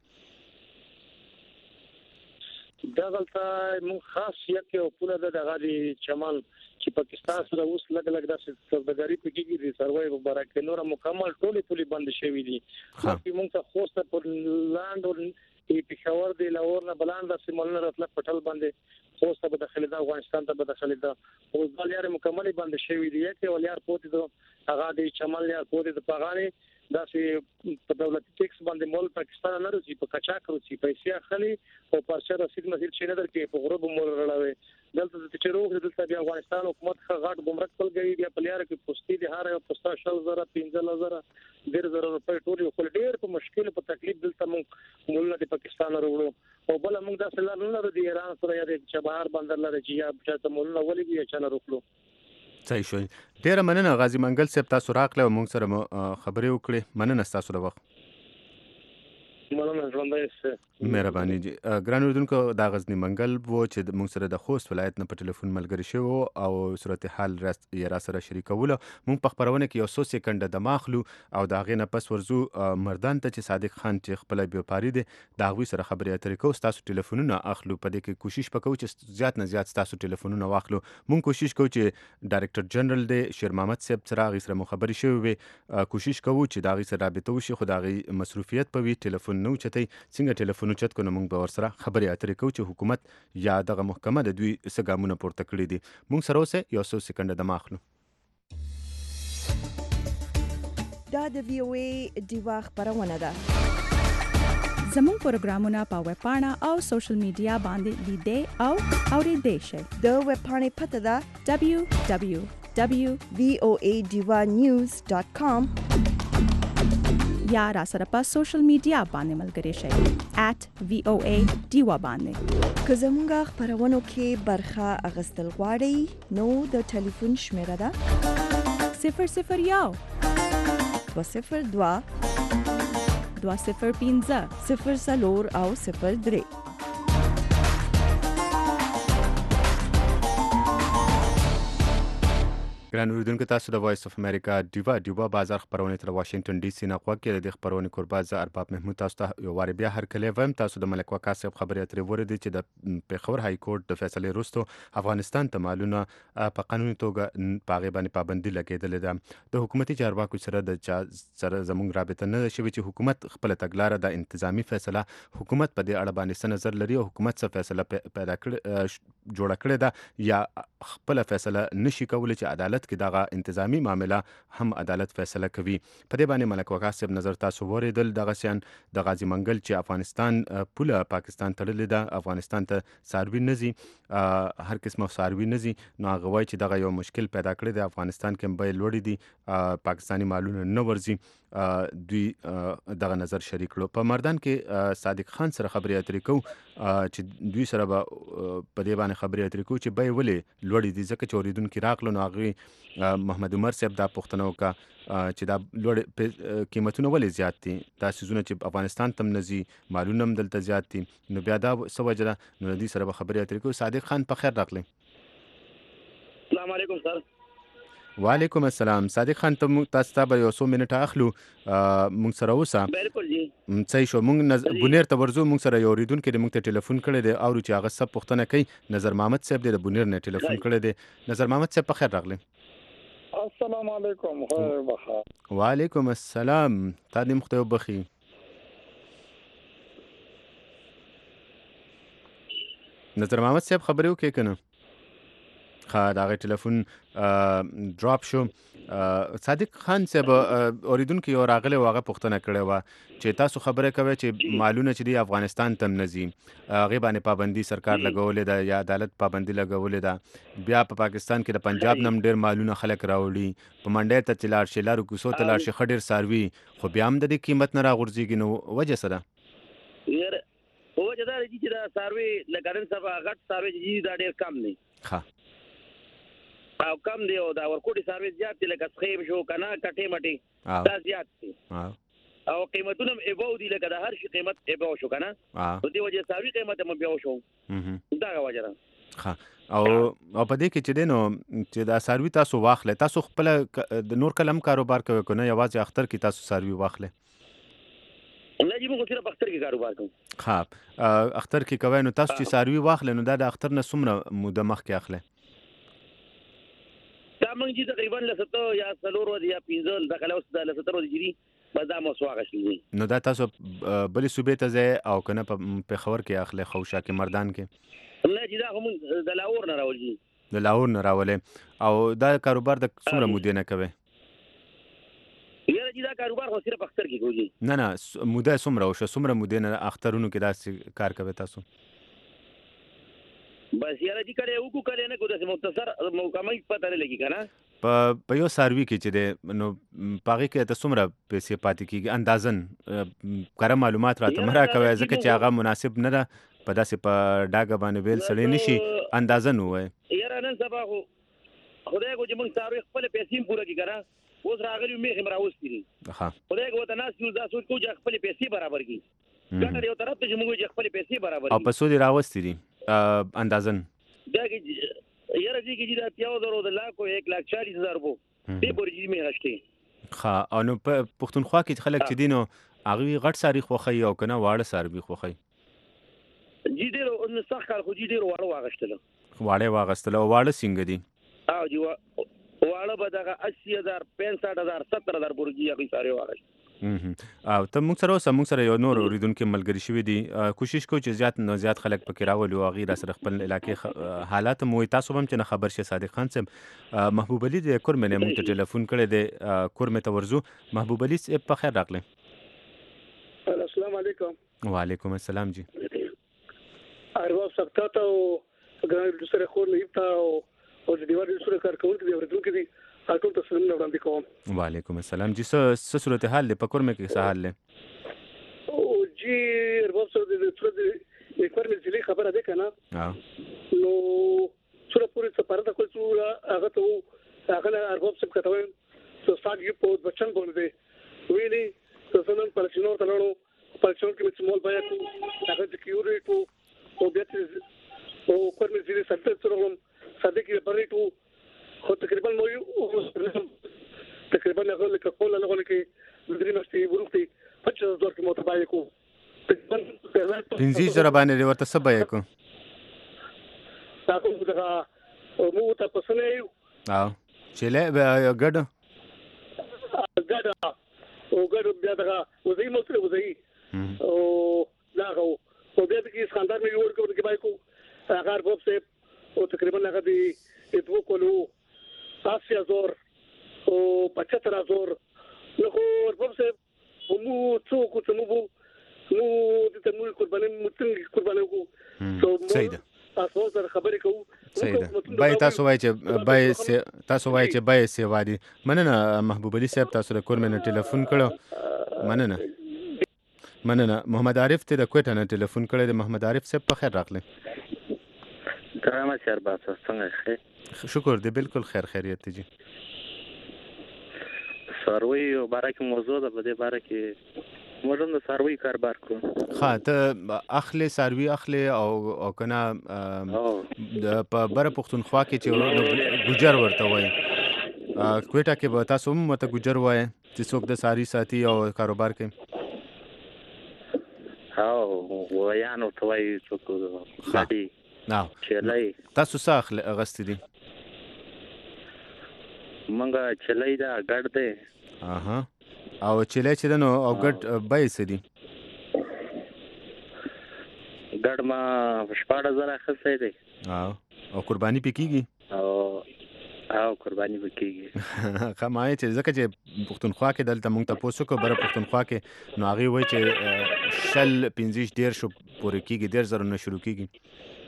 دا غلطه مون خاص یو پوله د دغه چمن چې پاکستان سره اوس لګ لګ د سوداګري په کې دي سروي په برکه نور مکمل ټولې پولی بند شوې دي خو مونږ ته خوسته پر لاند او پېښور دی لاور نه بلاند سیمولنه راتل پټل باندې خوسته په داخلي د افغانستان ته په داخلي د اوس د لارې مکمل بند شوې دي چې ولر پوتې د هغه د چمن لار پوتې د پاغاني دا چې په دولتي ټیکس باندې مول پاکستان نه راځي په کچاک راځي پیسې اخلي او پرچه رسید مزید چې نه درکې په غروب مول راړوي دلته چې روغ دلته د افغانستان حکومت غاټ ګمرک پلګي بیا په لار کې پوسټي دي هر یو پوسټا شل زره پنځه زره ډیر زره روپۍ ټول یو ډیر په مشکل په تکلیف دلته مونږ مول نه پاکستان وروړو او بل موږ د سلام نه د ایران سره یا د چبهار بندر لري چې یا چې مول نه ولې بیا چانه روکلو صحیح شوی ډیره مننه غازی منګل صاحب تاسو راغله او موږ سره خبرې وکړې مننه تاسو د وخت مننه ژوندی اوسئ. مهرباني جی ګران اوریدونکو دا غزنی منګل وو چې موږ سره د خوست ولایت نه په ټلیفون ملګری شوی او صورتحال یې را سره شریکولو. موږ په خپرونه کې یو څو سکنډه د ماخلو او د هغې نه پس ورځو مردان ته چې صادق خان چې خپله بیوپاري دی د هغوی سره خبرې اترې کوو، ستاسو ټلیفونونه اخلو. په دې کې کوشش به کوو چې زیات نه زیات ستاسو ټلیفونونه واخلو. موږ کوشش کوو چې ډایرکټر جنرال دی شیر محمد صاحب سره هغې سره مو خبرې شوې وي، کوشش کوو چې د هغې سره رابطه وشي، خو د هغې مصروفیت به وي، ټلیفون نه اوچتوي. څنګه ټلیفون اوچت کړو نو موږ به ورسره خبرې اترې کوو چې حکومت یا دغه محکمه د دوی څه ګامونه پورته کړي دي. موږ سره اوسئ یو څو سکنډه دمه اخلو. دا د وی او ای ډیوا خبرونه ده. زموږ پروګرامونه په ویب پاڼه او سوشل میډیا باندې لیدئ او اورېدئ شئ. د ویب پاڼې پته ده دبلیو دبلیو دبلیو وی او ای ډیوا نیوز ډاټ کام یا را سره په سوشل میډیا باندې ملګری شئ ایٹ وی او ای ډیوا باندې. که زموږ خبرونو کې برخه اخیستل غواړئ نو د ټلیفون شمیره ده صفر صفر یو دوه صفر دوه دوه صفر پنځه صفر څلور او صفر درې. ګران اوریدونکو تاسو د وایس اف امریکا ډیوا ډیوا بازار خبرونه تر واشنگټن ډي سي نه غوږ کې د خبرونه قربا زه ارباب محمود تاسو ته یو واری بیا هر کله ویم. تاسو د ملک وقاص صاحب خبرې اترې وریدي چې د پیښور های کورټ د فیصلې وروسته افغانستان ته مالونه په قانوني توګه په هغې باندې پابندي لګېدلې ده. د حکومتي چارواکو سره د چا سره زموږ رابطه نه ده شوې چې حکومت خپله تګلاره د انتظامي فیصله حکومت په دې اړه باندې څه نظر لري او حکومت څه فیصله پیدا کړې جوړه کړې ده یا خپله فیصله نشي کولی چې عدالت کې دغه انتظامی معامله هم عدالت فیصله کوي. په دې باندې ملک وقاص صاحب نظر تاسو وریدل. دغه شیان د غازی منګل چې افغانستان پوله پاکستان تړلې ده، افغانستان ته څاروي نه ځي، هر قسمه څاروي نه ځي، نو هغه وایي چې دغه یو مشکل پیدا کړی دی. افغانستان کې بیې لوړې دي، پاکستاني مالونه نه ورځي. دوی دغه نظر شریک کړو. په مردان کې صادق خان سره خبرې اترې کوو چې دوی سره به په دې باندې خبرې اترې کوو چې بیې ولې لوړې دي، ځکه چې اورېدونکي راغلو نو هغوی محمد عمر صاحب دا پوښتنه وکړه چې دا لوړ قیمتونه ولې زیات دي، دا څیزونه چې افغانستان ته هم نه ځي، مالونه هم دلته زیات دي، نو بیا دا څه وجه ده. نو د دوی سره به خبرې اترې کوو. صادق خان په خیر راغلی. السلام علیکم سر. وعلیکم السلام. صادق خان ته تاسو ته به یو څو منټه اخلو، موږ سره اوسه. بالکل جی صحیح شو. موږ بونیر ته ورځو. موږ سره یو اورېدونکی دی، موږ ته ټلیفون کړی دی، اورو چې هغه څه پوښتنه کوي. نظر محمد صاحب دی د بونیر نه ټلیفون کړی دی. نظر محمد صاحب په خیر راغلی. السلام علیکم. خیر بخیر. وعلیکم السلام. تا دې مخته یو بخي. نظر محمد صاحب خبرې وکړې که نه؟ ښه، د هغې ټلیفون ډراپ شو. صادق خان صاحب اورېدونکي یو راغلی و، هغه پوښتنه کړې وه چې تاسو خبرې کوئ چې مالونه چې دي افغانستان ته هم نه ځي، هغې باندې پابندي سرکار لګولې ده یا عدالت پابندي لګولې ده. بیا په پاکستان کې د پنجاب نه هم ډېر مالونه خلک راوړي، په منډۍ ته چې لاړ شي، لارو کوڅو ته لاړ شي، ښه ډېر څاروي، خو بیا هم د دې قیمت نه راغورځېږي. نو وجه څه ده؟ یاره وجه دا دی چې دا څاروي لکه نن سبا غټ څاروي چې دي دا ډېر کم دي. ښه او کم دی او دا ورکوټي سرویس زیات دي، لکه سخیب شو کنه کټې مټې دا زیات دي او قیمتونه هم ایبو دي، لکه د هر شي قیمت ایبو شو کنه، په دې وجه ساروي قیمت هم ایبو شو. دا وجه ده. ښه. او او په دې کې چې دی نو چې دا څاروي تاسو واخلئ، تاسو خپله د نور کلم کاروبار کوئ که نه یوازې اختر کې تاسو څاروي واخلئ؟ نه جی موږ صرف اختر کې کاروبار کوو. ښه، اختر کې کوئ. نو تاسو چې څاروي واخلئ نو دا د اختر نه څومره موده مخکې اخلئ؟ دا موږ چې تقریبا لسته یا څلور ورځې یا پنځه دغه اوس د لسته ورځې چې دي بس دا مو څو اخیستل دي. نو دا تاسو بلې صوبې ته ځئ او که نه په پېښور کې اخلئ، خوشا کې، مردان کې؟ نه چې دا خو موږ د لاهور نه راولي. د لاهور نه راولئ. او دا کاروبار د څومره مودې نه کوئ؟ یاره چې دا کاروبار خو صرف اختر کې کوي. نه نه موده څومره وشوه؟ څومره مودې نه اخترونو کې داسې کار کوئ تاسو؟ بس یاره چې کله وکړو کله نه کوو، داسې مختصر مکمل پته نه لګي که نه. په په یو څاروي کې چې دی نو په هغې کې ته څومره پیسې پاتې کېږي اندازن؟ کره معلومات راته مه راکوئ ځکه چې هغه مناسب نه ده، په داسې په ډاګه باندې ویل سړی نه شي، اندازن ووایئ. یاره نن سبا خو خدای کو چې موږ څاروي خپله پیسې هم پوره کړي که نه، اوس راغلي یو میخ هم راوستي دي. خدای کو ورته ناست یو دا سوچ کوو چې خپلې پیسې برابر کړي. ګټه یو طرف ته چې موږ خپل پیسې برابر او په سود راوستي دي اندازن دا کې یاره دې کې دا تیاو درو د لاکو یک لاک چالیس هزار وو دې پورې دې مې غشتي ښه او نو په پښتونخوا کې خلک چې دي نو هغه غټ ساری خوخی او کنه واړه ساری خوخی جی ډیرو نو څخه کال خو جی ډیرو واړه واغشتل واړه واغستل او واړه څنګه دي او جی واړه به دغه اسی هزار پنځه هزار ستر هزار پورې هغه ساری واغشت او ته موږ سره اوسه موږ سره یو نور اوریدونکو ملګری شوی دي کوشش کوو چې زیات نه زیات خلک پکې راولي او غیر سره خپل علاقې حالات مو تاسو هم چې خبر شي صادق خان صاحب محبوب علي د کورمنه موږ ته ټلیفون کړی دی کورمه ته ورزو محبوب علي صاحب په خیر راغلی السلام علیکم وعلیکم السلام جی ارواح سبتا او ګران سره خور نه یتا او د دیوار سره کار کوونکي دی ورته دي ټول تاسو نه وړاندې کوم وعلیکم السلام جی څه څه صورت حال له پکور مې کې څه حال له او جی ارباب سره د څه د یکور مې ځلې خبره ده کنه ها نو څوره پوری څه پرده کوي څو هغه ته هغه ارباب سره کتاوي څو ساګ یو په بچن باندې ویلي څه نن پر شنو تلړو پر شنو کې مول بیا کو هغه د کیوري کو او بیا او کور مې ځلې سره ترغم صدق کې پرېټو خو تقریبا مو یو تقریبا هغه لکه کوله لغونه کې درې مشتي ورته پچاس هزار کې متبای کو پنځه زره باندې ورته څه بای کو تاسو دغه مو ته پسنه یو او چې له ګډ ګډ او ګډ بیا دغه وزي مو سره وزي او داغه او بیا د کې خاندار مې ور کوم کې بای کو هغه ارباب سه او تقریبا هغه دی دوه کولو اسی هزار او پچهتر هزار نو خو ورپم سه مو څوک ته مو مو د تمو قرباني متنګ قرباني کو صحیح ده تاسو سره خبرې کوو صحیح ده بای تاسو وای چې بای تاسو وای چې بای سی وادي مننه محبوب علي صاحب تاسو د کورمنه ټلیفون کړو مننه مننه محمد عارف ته د کوټه نه ټلیفون کړی د محمد عارف صاحب په خیر راغلی کرامه شربات څنګه خیر شکر دی بالکل خیر خیریت دی سروي او بارکه موضوع ده په دې باره کې موږ هم د سروي کاربار کوو ها ته اخلي سروي اخلي او او کنه د په بره پښتونخوا کې چې ګجر ورته وای کوټه کې به تاسو هم مت ګجر وای چې څوک د ساری ساتي او کاروبار کوي او وایانو توای څوک غاټي نو چلای تاسو ساخ غست دي منګه چلای دا ګډ دی اها او چلای چې نو او ګډ بای سدي ګډ ما شپږ هزار خسته دی او او قرباني پکېږي او او قرباني پکېږي خمای چې ځکه چې پښتونخوا کې دلته مونږ ته پوسو کو بره پښتونخوا کې نو هغه وای چې شل پنځه ډیر شو پورې کېږي ډیر زره نه شروع کېږي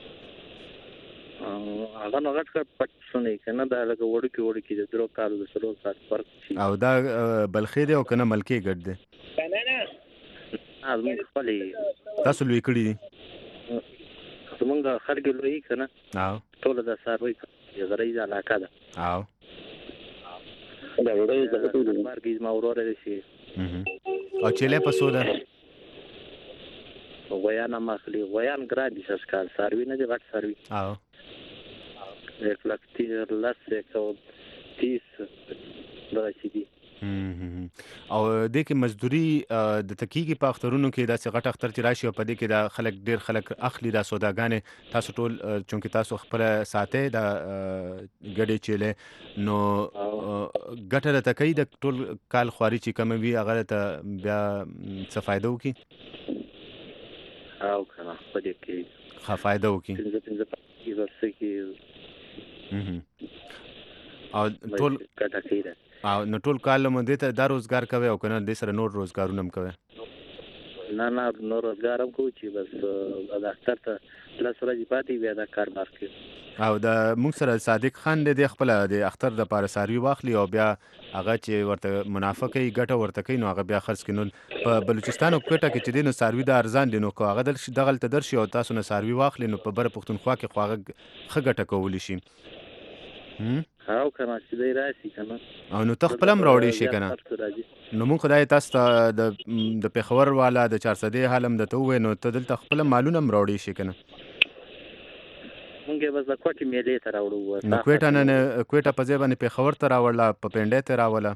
هغه نو غټ کټ پټ سنې کنه دا لکه وړو کې وړو کې د درو کالو د سلو سات فرق شي او دا بلخې دی او کنه ملکی ګډ دی نه نه ازمن خپلې تاسو لوي کړی دي زمونږ خلک لوي کنه او ټول د ساروي غریزه علاقه ده او دا وړي د ټول مارګیز ما وروره شي او چله په سودا ویان مخلي ویان ګران دي شکل ساروي نه دی غټ ساروي او یک لاک تیر لاس یک او تیس درشي دي او د کې مزدوري د تکیګي په اخترونو کې دا څنګه غټ اختر چې راشي او په دې کې دا خلک ډیر خلک اخلي دا سوداګانې تاسو ټول چونکه تاسو خپل ساته دا ګډي چيله نو ګټه د تکي د ټول کال خواري چې کم وي هغه ته بیا څه فائدہ وکي او کنه په دې کې ښه فائدہ وکي څنګه څنګه ورسې کې او ټول کټه کیده او نو ټول کال مونږ ته دا روزګار کوي او کنه د سره نور روزګارونه هم کوي نه نه نور روزګار هم کوي چې بس د اختر ته لاس ورځې پاتې بیا دا کار بار کوي او د موږ سره صادق خان د خپل د اختر د پاره ساروي واخلي او بیا هغه چې ورته منافقه ګټه ورته کوي نو هغه بیا خرڅ کینول په بلوچستان او کوټه کې چې دینو ساروي د ارزان دي نو کو هغه دغه تل درشي او تاسو نه ساروي واخلي نو په بره پښتونخوا کې خواغه خګټه کولی شي او کنه چې دی راشي کنه او نو ته خپل هم راوړې شي کنه نو مونږ خدای تاسو ته د د پیښور والا د چار سدې حالم د ته وې نو ته دلته خپل مالونه هم راوړې شي کنه مونږ بس د کوټې میلې ته راوړو نو کوټه نه کوټه په ځای باندې پیښور ته راوړله په پنډې ته راوړله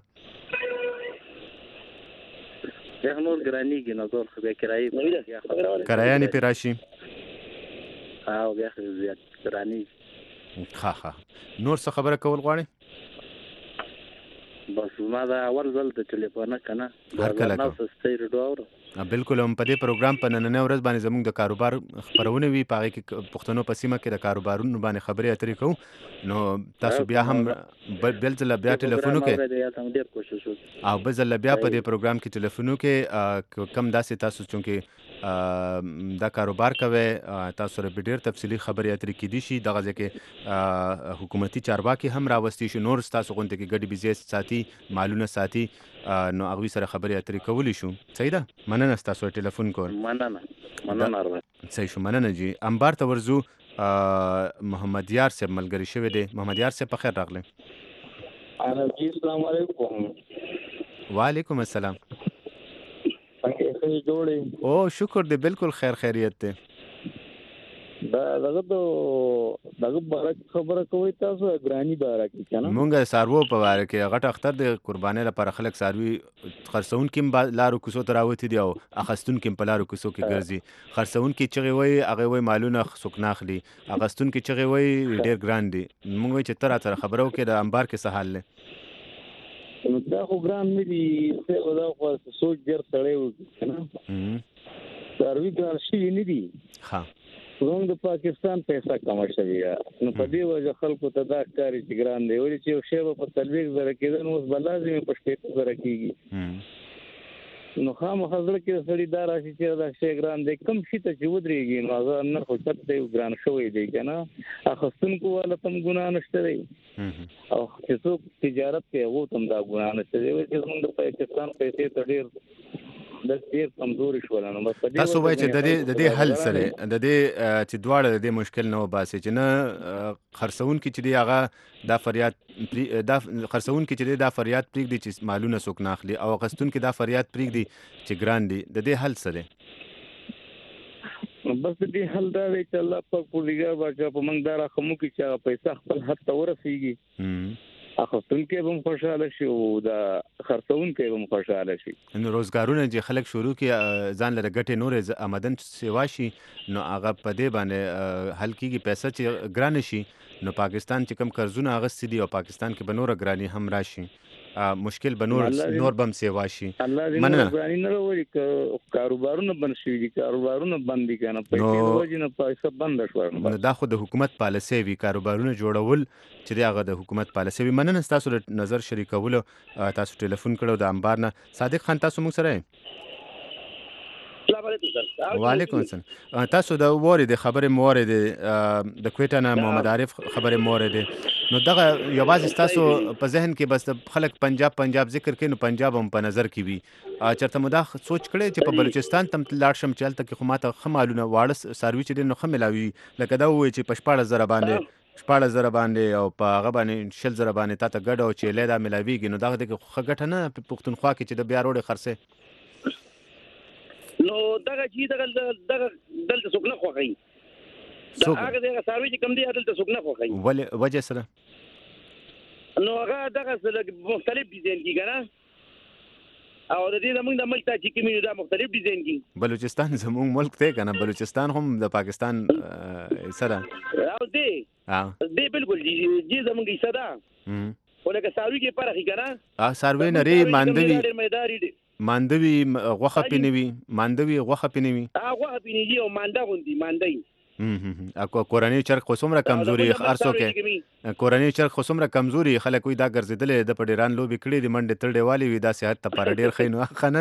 یا نور ګرانیږي نو ټول خو بیا کرایې کرایه نه پې راشي او بیا زیات ګرانیږي ښه ښه نور څه خبره کول غواړې بس ما دا اول ځل د ټلیفون کنه هر کله نو سستې رډو اور بالکل هم په دې پروګرام په نننۍ ورځ باندې زموږ د کاروبار خبرونه وي په هغې کې پښتنو په سیمه کې د کاروبارونو باندې خبرې اترې کوو نو تاسو بیا هم بل ځله بیا ټلیفون وکړئ او بل ځله بیا په دې پروګرام کې ټلیفون وکړئ کم داسې تاسو چونکې دا کاروبار کوي تاسو سره به ډېر تفصیلي خبرې اترې کیدی شي دغه ځای کې حکومتي چارواکي هم راوستي شي نور ستاسو غونډې کې ګډې بيزې ساتي مالونه ساتي نو هغوی سره خبرې اترې کولی شو صحیح ده مننه ستاسو ټلیفون کول مننه مننه صحیح شو مننه جی انبار ته ورځو محمد یار صاحب ملګری شوی دی محمد یار صاحب په خیر راغلی جی السلام علیکم وعلیکم السلام څنګه جوړې او شکر دی بالکل خیر خیریت دی دا دغه دغه بارک خبره کوي تاسو ګرانی بارک کنه مونږه سارو په واره کې غټ اختر د قربانې لپاره خلک ساروي خرڅون کې لارو کوڅو ته راوتی دی او اخستون کې په لارو کوڅو کې ګرځي خرڅون کې چغي وای هغه وای مالونه سوک ناخلي اخستون کې چغي وای ډیر ګران دي مونږ چې تر تر خبرو کې د انبار کې څه حل نو دا خو ګران نه دي څه ودا خو سوچ ډیر سړی و کنه ساروي ګران شي نه دي ها زموږ د پاکستان پیسې کم شوی نو په دې وجه خلکو ته دا کاری چې ګران دی ولې چې یو شی په تلويق زره کېدل اوس بل لازم په شپږ زره کېږي نو خامخا ځل کې سړی دا راشي چې دا شی ګران دی کم شي ته چې ودرېږي نو هغه نه خو چت دی ګران شوی دی کنه اخستونکو والا تم ګناه نشته دی او چې څوک تجارت کوي هغه تم دا ګناه نشته دی چې زموږ د پاکستان پیسې ته ډېر د ډېر کمزوري شول نو بس تاسو وایئ چې د دې د دې حل سره د دې چې دواړه د دې مشکل نه وباسي چې نه خرڅون کې چې دی هغه دا فریاد دا خرڅون کې چې دی دا فریاد پرېږدي چې مالونه څوک نه اخلي او اخیستون کې دا فریاد پرېږدي چې ګران دي د دې حل سره بس دې حل دا دی چې الله پاک پولیګر ورکړي په موږ دا راخمو کې چې پیسې خپل حد ته ورسیږي اخستون کې به خوشاله شي او دا خرڅون کې به خوشاله شي نو روزګارونه چې خلک شروع کې ځان لره ګټه نور آمدن سیوا شي نو هغه په دې باندې حل کېږي پیسې چې ګران شي نو پاکستان چې کم قرضونه اغستې دي او پاکستان کې به نور ګرانی هم راشي مشکل به نور نور بم سیوا شي مننه ګرانی نه وایي کاروبارونه بند شي دي کاروبارونه بند دي کنه پیسې وځي نه پیسې بند شو نو دا خو د حکومت پالیسي وی کاروبارونه جوړول چې هغه د حکومت پالیسي وی مننه تاسو نظر شریکولو تاسو ټلیفون کړو د انبار نه صادق خان تاسو موږ سره وعلیکم السلام تاسو د ووري د خبرې مورې د کوټه نه محمد عارف خبرې مورې د نو دغه یوازې تاسو په ذهن کې بس خلک پنجاب پنجاب ذکر کوي نو پنجاب هم په نظر کې وي چرته مو دا سوچ کړی چې په بلوچستان تم لاړ شم چې هلته کې خو ماته ښه مالونه واړه سروي چې دی نو ښه ملاوي لکه دا ووایي چې په شپاړس زره باندې شپاړس زره باندې او په هغه باندې شل زره باندې تا ته ګډه او چیلې دا ملاویږي نو دغه د ښه ګټه نه په پښتونخوا کې چې د بیا روډې خرڅې نو دغه چې دغه دغه دلته څوک نه خوښوي دا هغه دغه سروي چې کم دی دلته څوک نه خوښوي ولې وجه سره نو هغه دغه مختلف ډیزاین کې کنه او د دې زمونږ د ملک ته چې کومې دا مختلف ډیزاین کې بلوچستان زمونږ ملک ته کنه بلوچستان هم د پاکستان سره او دې دې بالکل دې زمونږ یې صدا ولکه سروي کې پرخي کنه ا سروي نری ماندوي ماندوي غوخه پینوي ماندوي غوخه پینوي ا غوخه پینوي او ماندا غوندي ماندای اكو کورنۍ چرخ خصومره کمزوري ارسو کې کورنۍ چرخ خصومره کمزوري خلک وي دا ګرځیدل د پډیران لوبي کړي د منډه تړډې والی وي دا صحت ته پر ډیر خینو خنه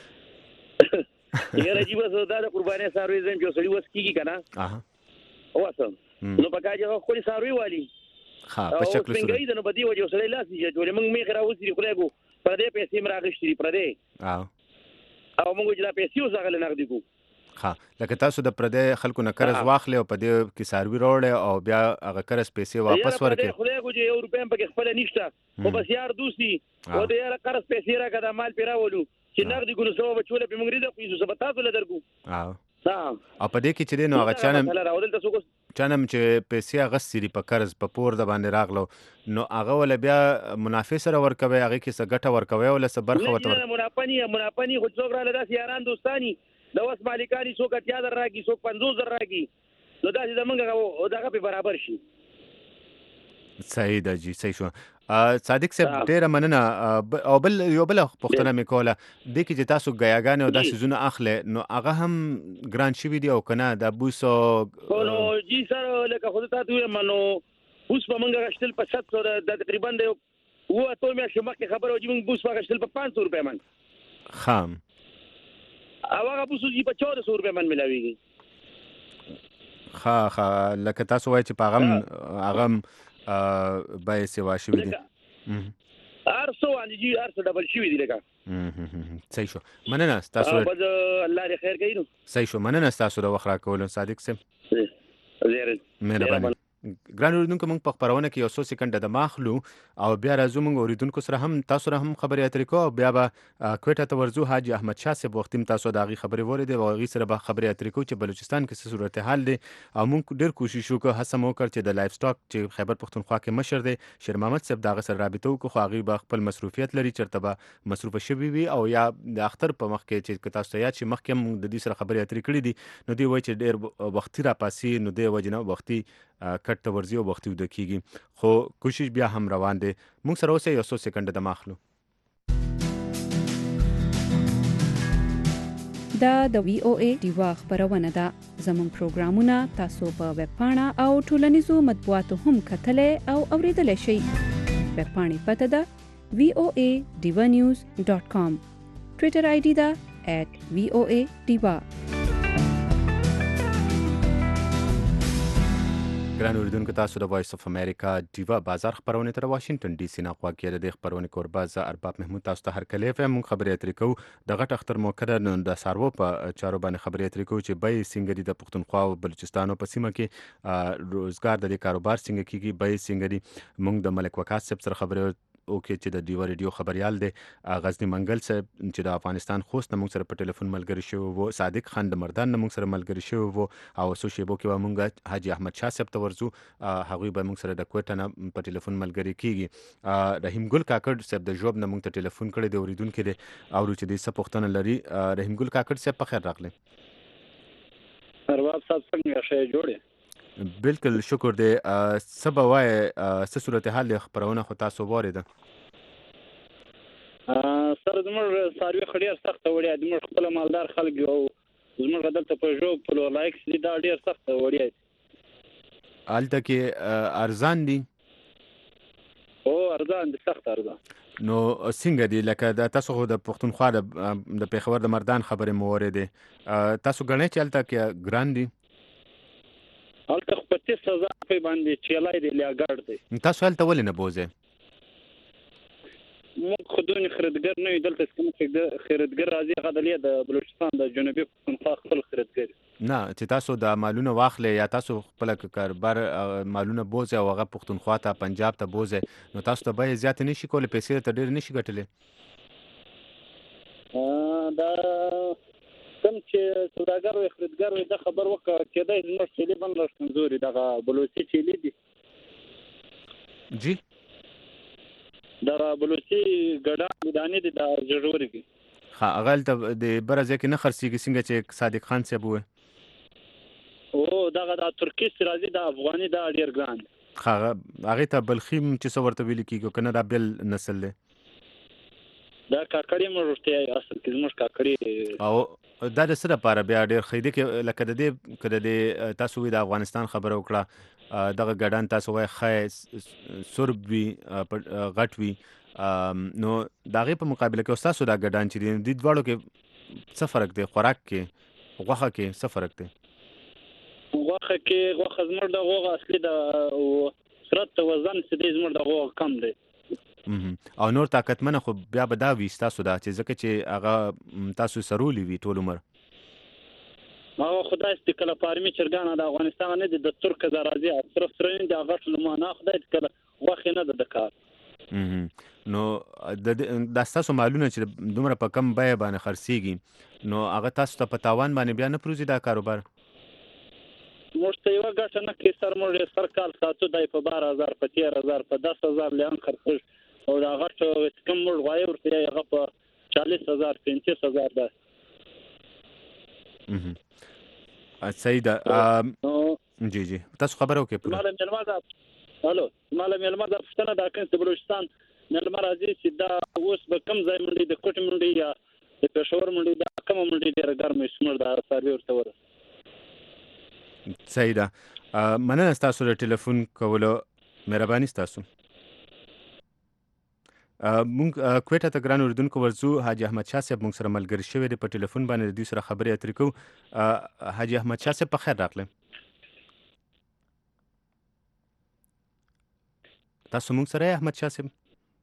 یاره جیبه زدا د قرباني ساروي زم جو سړي وس کیږي کنه اه اوسم نو پکاجه خو ساروي والی ها په شکل سره څنګه د بدی وجه سړي لاس یې جوړې موږ میخ راوځي خلګو پر دې پیسې مراغشتي پر دې اه او موږ چې دا پیسې وسغله نغدي کو ها لکه تاسو د پردې خلکو نه قرض واخلې او په دې کې ساروي راوړې او بیا هغه قرض پیسې واپس ورکړي خدای کو چې یو روپیا هم پکې خپل نشته خو بس یار دوستي او د یار قرض پیسې راکړه مال پیراولو چې نغدي ګلو سو بچول په موږ دې پیسو سبا تاسو له درکو ها او په دې کې چې نو هغه چانم چانم چې پیسې غسري په قرض په پور د باندې راغلو نو هغه ول بیا منافع سره ورکوي هغه کې څه ګټه ورکوي ول څه برخه وته منافني منافني خو څوک را لداس یاران دوستانی د وس مالکانی څوک اتیا در راګي څوک پنځوس در راګي نو دا چې زمونږ دغه په برابر شي صحیح ده جی صحیح شو صادق صاحب ډیره مننه او بل یو بل پوښتنه مې کوله د کې چې تاسو غیاګان او داسې زونه اخلي نو هغه هم ګران شوی دی او کنه د بوسو نو جی سر لکه خود تاسو یې منو اوس په منګه غشتل په ست سره د تقریبا د و اتو مې شمکه خبره او چې موږ بوس په غشتل په پنځه سوه روپیا من خام هغه بوسو چې په چودہ سو روپیا من ملاويږي خا خا لکه تاسو وایي چې پاغم هغه بای سیوا شوی دی ارسو ان جی ارسو ډبل شوی دی لکه صحیح شو مننه تاسو الله دې خیر کوي نو صحیح شو مننه تاسو د وخت راکول صادق سم زیره مهرباني ګران اوریدونکو موږ په خبرونه کې یو څو سکند د ماخلو او بیا راځو موږ اوریدونکو سره هم تاسو سره هم خبرې اترې کوو بیا به کوټه ته ورځو حاجی احمد شاه صاحب وختیم تاسو د هغې خبرې واورېدې او هغې سره به خبرې اترې کوو چې بلوچستان کې څه صورتحال دی او موږ ډېر کوشش وکړو هڅه مو وکړ چې د لایف سټاک چې خیبر پښتونخوا کې مشر دی شیر محمد صاحب د هغه سره رابطه وکړو خو هغې به خپل مصروفیت لري چېرته به مصروفه شوي وي او یا د اختر په مخ کې چې تاسو ته یاد شي مخکې هم د دوی سره خبرې اترې کړې دي نو دوی وایي چې ډېر وختي راپاسي نو دې وجې نه وختي کټ ته ورځي او وختي وده کېږي خو کوشش بیا هم روان دی موږ سره اوسئ یو څو سکنډه د ماخلو دا د وی او ای ډیوا خبرونه ده زموږ پروګرامونه تاسو په ویب پاڼه او ټولنیزو مطبوعاتو هم کتلای او اوریدلای شئ ویب پاڼې پته ده وی او ای ډیوا نیوز ډاٹ کام ټویټر آی ډي ده ایٹ وی او ای ډیوا ګران اوریدونکو تاسو د وایس اف امریکا ډیوا بازار خبرونه تر واشنگټن ډي سي نه غواړئ د خبرونه کوربه ز ارباب محمود تاسو ته هر کله فهم خبرې اترې کوو د غټ اختر موکره د سارو په چارو باندې خبرې اترې کوو چې بای سنگري د پښتونخوا او بلوچستان په سیمه کې روزګار د کاروبار څنګه کیږي بای سنگري موږ د ملک وقاص صاحب سره خبرې اوکې چې د ډیوا ریډیو خبريال دی غزنی منګل صاحب چې د افغانستان خوست موږ سره په ټلیفون ملګری شو وو صادق خان د مردان موږ سره ملګری شو وو او سو شیبو کې موږ حاجی احمد شاه صاحب ته ورزو هغه به موږ سره د کوټه نه په ټلیفون ملګری کیږي رحیم ګل کاکړ صاحب د جوب نه موږ ته ټلیفون کړی دی اوریدونکو دی او چې د سپوښتنه لري رحیم ګل کاکړ صاحب په خیر راغلی ارباب صاحب څنګه شې جوړه بالکل شکر دی سبا وای څه صورتحال خبرونه خو تاسو واره سره زموږ ساروي خډیر سخت وړي د موږ خپل مالدار خلک او زموږ غدل ته په جو په لایکس دي دا ډیر سخت وړي الته کې ارزان دي او ارزان دي سخت ارزان نو څنګه دی لکه د تاسو خو د پښتونخوا د پیښور د مردان خبرې مورې دي تاسو غنئ چې الته کې ګران دي الته په تیس هزار په باندې چلای دی لاګړ دی تاسو الته ولې نه بوزه موږ خودونه خریدګر نه یو دلته کوم چې خریدګر راځي غدلې د بلوچستان د جنوبي پښتونخوا خپل خریدګر نه چې تاسو د مالونه واخلې یا تاسو خپل کاربار مالونه بوزه او هغه پښتونخوا ته پنجاب ته بوزه نو تاسو ته به زیات نشي کولای پیسې ته ډېر نشي ګټلې دا کوم چې سوداګر او خریدګر د خبر وکړه کېدای زموږ چيلي باندې کمزوري دغه بلوچي چيلي دي جی دا بلوچي ګډان دانې دي دا ضروري دي ها اغل ته د برازه کې نه خرڅيږي څنګه چې صادق خان صاحب وې او دغه د ترکیه راځي د افغاني دا ډیر ګران هغه هغه ته بلخیم چې څو ورته ویل کېږي کنه دا بل نسل له دا کاکړی مرشته اصل کې زموږ کاکړی او دا د سره لپاره بیا ډېر خېده کې لکه د دې کده د تاسو د افغانستان خبره وکړه دغه ګډان تاسو وای خې سرب وی غټ وی نو دغه په مقابله کې تاسو دا ګډان چې د دوړو کې څه فرق دی خوراک کې غوخه کې څه فرق دی غوخه کې غوخه زموږ د غوغه اصلي د سرت وزن چې زموږ د غوغه کم دی او نور طاقتمنه خو بیا به دا وي تاسو دا چې ځکه چې هغه تاسو سرولي وي ټول عمر ما خدای دې کله فارمي چرګان د افغانستان نه د ترک زرازي صرف سرین د غټ لمانه خدای دې کله واخې نه د کار نو د تاسو مالونه چې دومره په کم بیه باندې خرڅيږي نو هغه تاسو ته په تاوان باندې بیا نه پروزي دا کاروبار موږ ته یو غټه نه کې سر موږ سر کال ساتو دای په بارہ هزار په تیرہ هزار په دس هزار لیان خرڅ او دا غټ کم موږ غوای ورته هغه په چالیس هزار پنځه هزار ده اه صحیح ده جی جی تاسو خبرو کې پوره مالا ملما الو مالا ملما د پښتنه د کنس بلوچستان ملما راځي چې دا اوس به کم ځای منډي د کوټ منډي یا د پېښور منډي د کوم منډي ډیر ګرمه شمیر د سروي ورته ور صحیح ده مننه تاسو د ټلیفون کولو مهرباني تاسو مونږ کوټه ته ګران اوریدونکو ورزو حاجی احمد شاه صاحب مونږ سره ملګری شوی دی په ټلیفون باندې د دې سره خبرې اترې کوو حاجی احمد شاه صاحب په خیر راغلی تاسو مونږ سره احمد شاه صاحب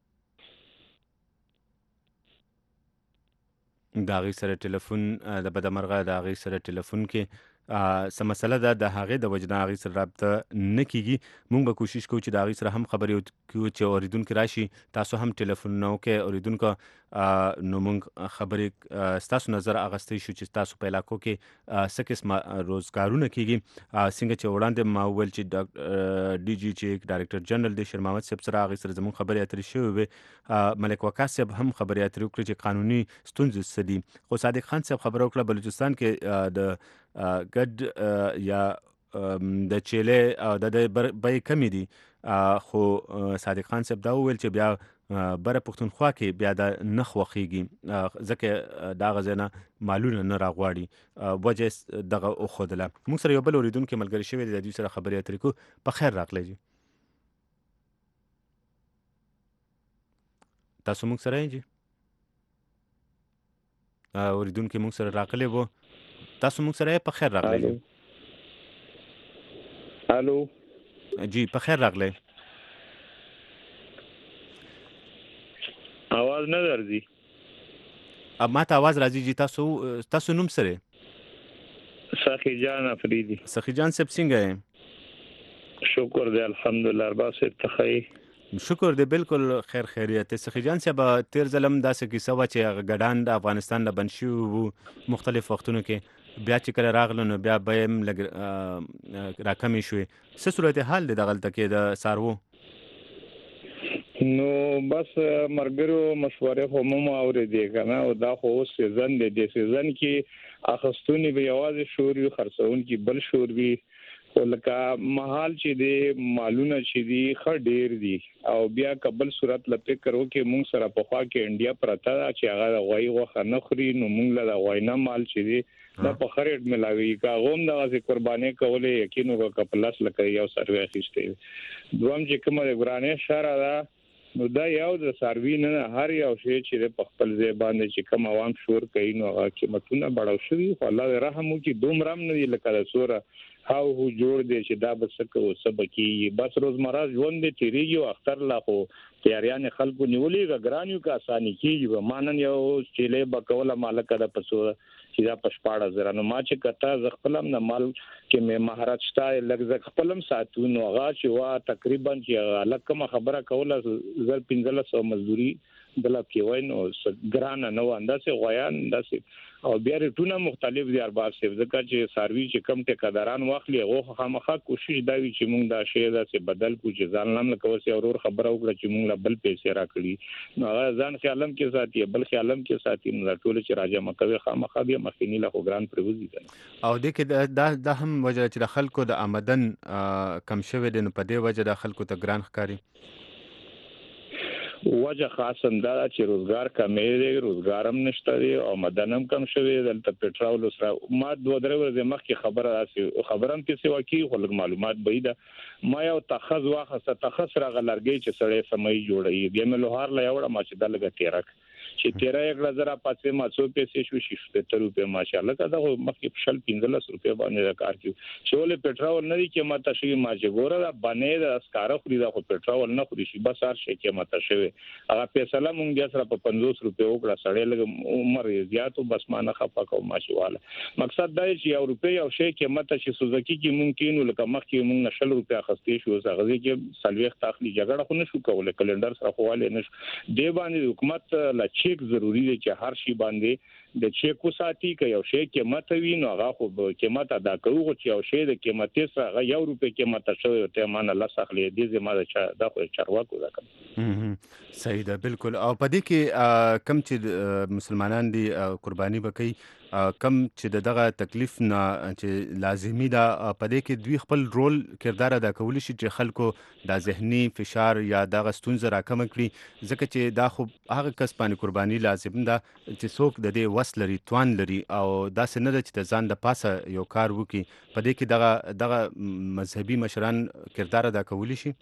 دا غي سره ټلیفون د بدمرغه دا غي سره ټلیفون کې سم مسله ده د هغه د وجنا غي سره رابطه نه کیږي مونږ به کوشش کوو چې دا غي سره هم خبرې کوو چې اوریدونکو راشي تاسو هم ټلیفون نو کې اوریدونکو نو مونږ خبرې تاسو نظر اغستې شو چې تاسو په علاقو کې څه قسمه روزګارونه کیږي څنګه چې وړاندې ما ویل چې ډي جی چې ډایرکټر جنرال د شیر محمد صاحب سره غي سره زموږ خبرې اترې شوې ملک وقاص صاحب هم خبرې اترې وکړي چې قانوني ستونزې سدي خو صادق خان صاحب خبرو وکړه بلوچستان کې د ګډ یا د چيله او د بې کمی دي خو صادق خان صاحب دا ویل چې بیا بره پښتونخوا کې بیا د نخ وخیږي ځکه دا غزنه مالونه نه راغواړي وجه دغه او خودله موږ سره یو بل اوریدونکو ملګری شوی د دې سره خبرې اترې کو په خیر راغلی جی تاسو موږ سره یې اوریدونکو موږ سره راغلی وو تاسو موږ سره په خیر راغلی الو جی په خیر راغلی आवाज نه درځي اب ماته आवाज راځي جی تاسو تاسو نوم سره سخی جان افریدی سخی جان صاحب څنګه یې شکر دی الحمدلله رب صاحب تخی شکر دی بالکل خیر خیریت سخی جان صاحب تیر ظلم داسې کیسه و چې ګډان د افغانستان نه بنشي وو مختلف وختونو کې بیا چې کله راغلو نو بیا به هم لګ راکمې شوې څه صورت حال دی دغلته کې د سارو نو بس مرګرو مشورې خو مو اورېدې کنه او دا خو سیزن دی د سیزن کې اخستونی به یوازې شور وي خرڅون کې بل شور وي ولکه محال چې دی مالونه چې دی خ ډیر دي او بیا قبل صورت لپاره کرو کې مونږ سره په خوا کې انډیا پرتا چې هغه غوي غوخه نه خوري نو مونږ له غوینه مال چې دی دا په خریټ ملاوي کا غوم د غزي قرباني کولې یقینو کا پلس لکه یو سروي اخیسته دوام چې کومه ګرانه شهر دا نو دا یو د سروي نه هر یو شی چې په خپل ځای باندې چې کوم عوام شور کوي نو هغه قیمتونه بڑاو شوی خو الله رحم وکي دومره نه لکه سوره هاو هو جوړ دی چې دا بس کو سبکی بس روزمره ژوند دی تیریږي او اختر لا خو تیاریان خلکو نیولې غرانیو کا اساني کیږي مانن یو چيله بکوله مالک د پسو چې دا پښپاړه زره نو ما چې کته ز خپلم نه مال کې مې مهارت شته لږ ز خپلم ساتونو هغه چې وا تقریبا چې لکه خبره کوله زر پنځله سو مزدوري دلا کې وای نو ګران نه وانده غویان داسې او بیا ریټونه مختلف دي ارباب سیف ځکه چې سروي چې کم ټکداران واخلي هغه خامخا کوشش دا وی چې مونږ دا شی داسې بدل کو چې ځان لم لکه وسه اورور خبره وکړه چې مونږ لا بل پیسې راکړي نو هغه ځان خیالم کې ساتي بل خیالم کې ساتي نو ټول چې راځه مکوي خامخا بیا مخینی له ګران پروزي او د کې دا د هم وجه چې د خلکو د آمدن کم شوی دی نو په دې وجه د خلکو ته ګران ښکاری وجه خاصم دا چې روزګار کمې دی روزګارم نشته دی او مدنم کم شوی دلته پټرول سره ما دوه درې ورځې مخکې خبره راسي خبرم کې سوا کې خلک معلومات به دا ما یو تخص واخصه تخص راغلرګي چې سړی سمې جوړي بیا مې لوهار لا یوړه ما چې دلګه تیرک چې तेरह یک زره پاتې ما څو پیسې شو شپږ روپے ماشاءالله دا مخکې شل پنځلس روپے باندې کار کیو چې ولې پټرول نه دي کې ماته شي ما چې ګوره دا باندې د اسکار خوري دا خو پټرول نه خوري شي بس هر شي کې ماته شوی هغه فیصله مونږ بیا سره په پنځوس روپے وکړه سړی لګ عمر زیات او بس ما نه خپه کوم ماشواله مقصد دا چې یو روپے یو شی کې ماته شي سوزکی کې ممکن لکه مخکې مونږ نشل روپے اخستې شو زغزي کې سلويخ تاخلي جګړه خو نشو کولای کلندر سره خواله نشو دی باندې حکومت لا چیک ضروری دی چې هر شي باندې د چیکو ساتي کې یو شی قیمت وي نو هغه خو قیمت ادا کوو چې یو شی د قیمت سره یو روپے قیمت شوی ته مان الله سخلي دي زما د خو چارواکو دا کوم صحیح ده بالکل او پدې کې کم چې مسلمانان دي قرباني وکړي کم چې دغه تکلیف نه چې لازمی ده پدې کې دوی خپل رول کردار ادا کولی شي چې خلکو د ذهني فشار یا دغه ستونزې راکم کړي ځکه چې دا خو هغه کس باندې قرباني لازم ده چې څوک د دې وس لري توان لري او دا څه نه ده چې د ځان د پاسه یو کار وکړي پدې کې دغه دغه مذهبي مشران کردار ادا کولی شي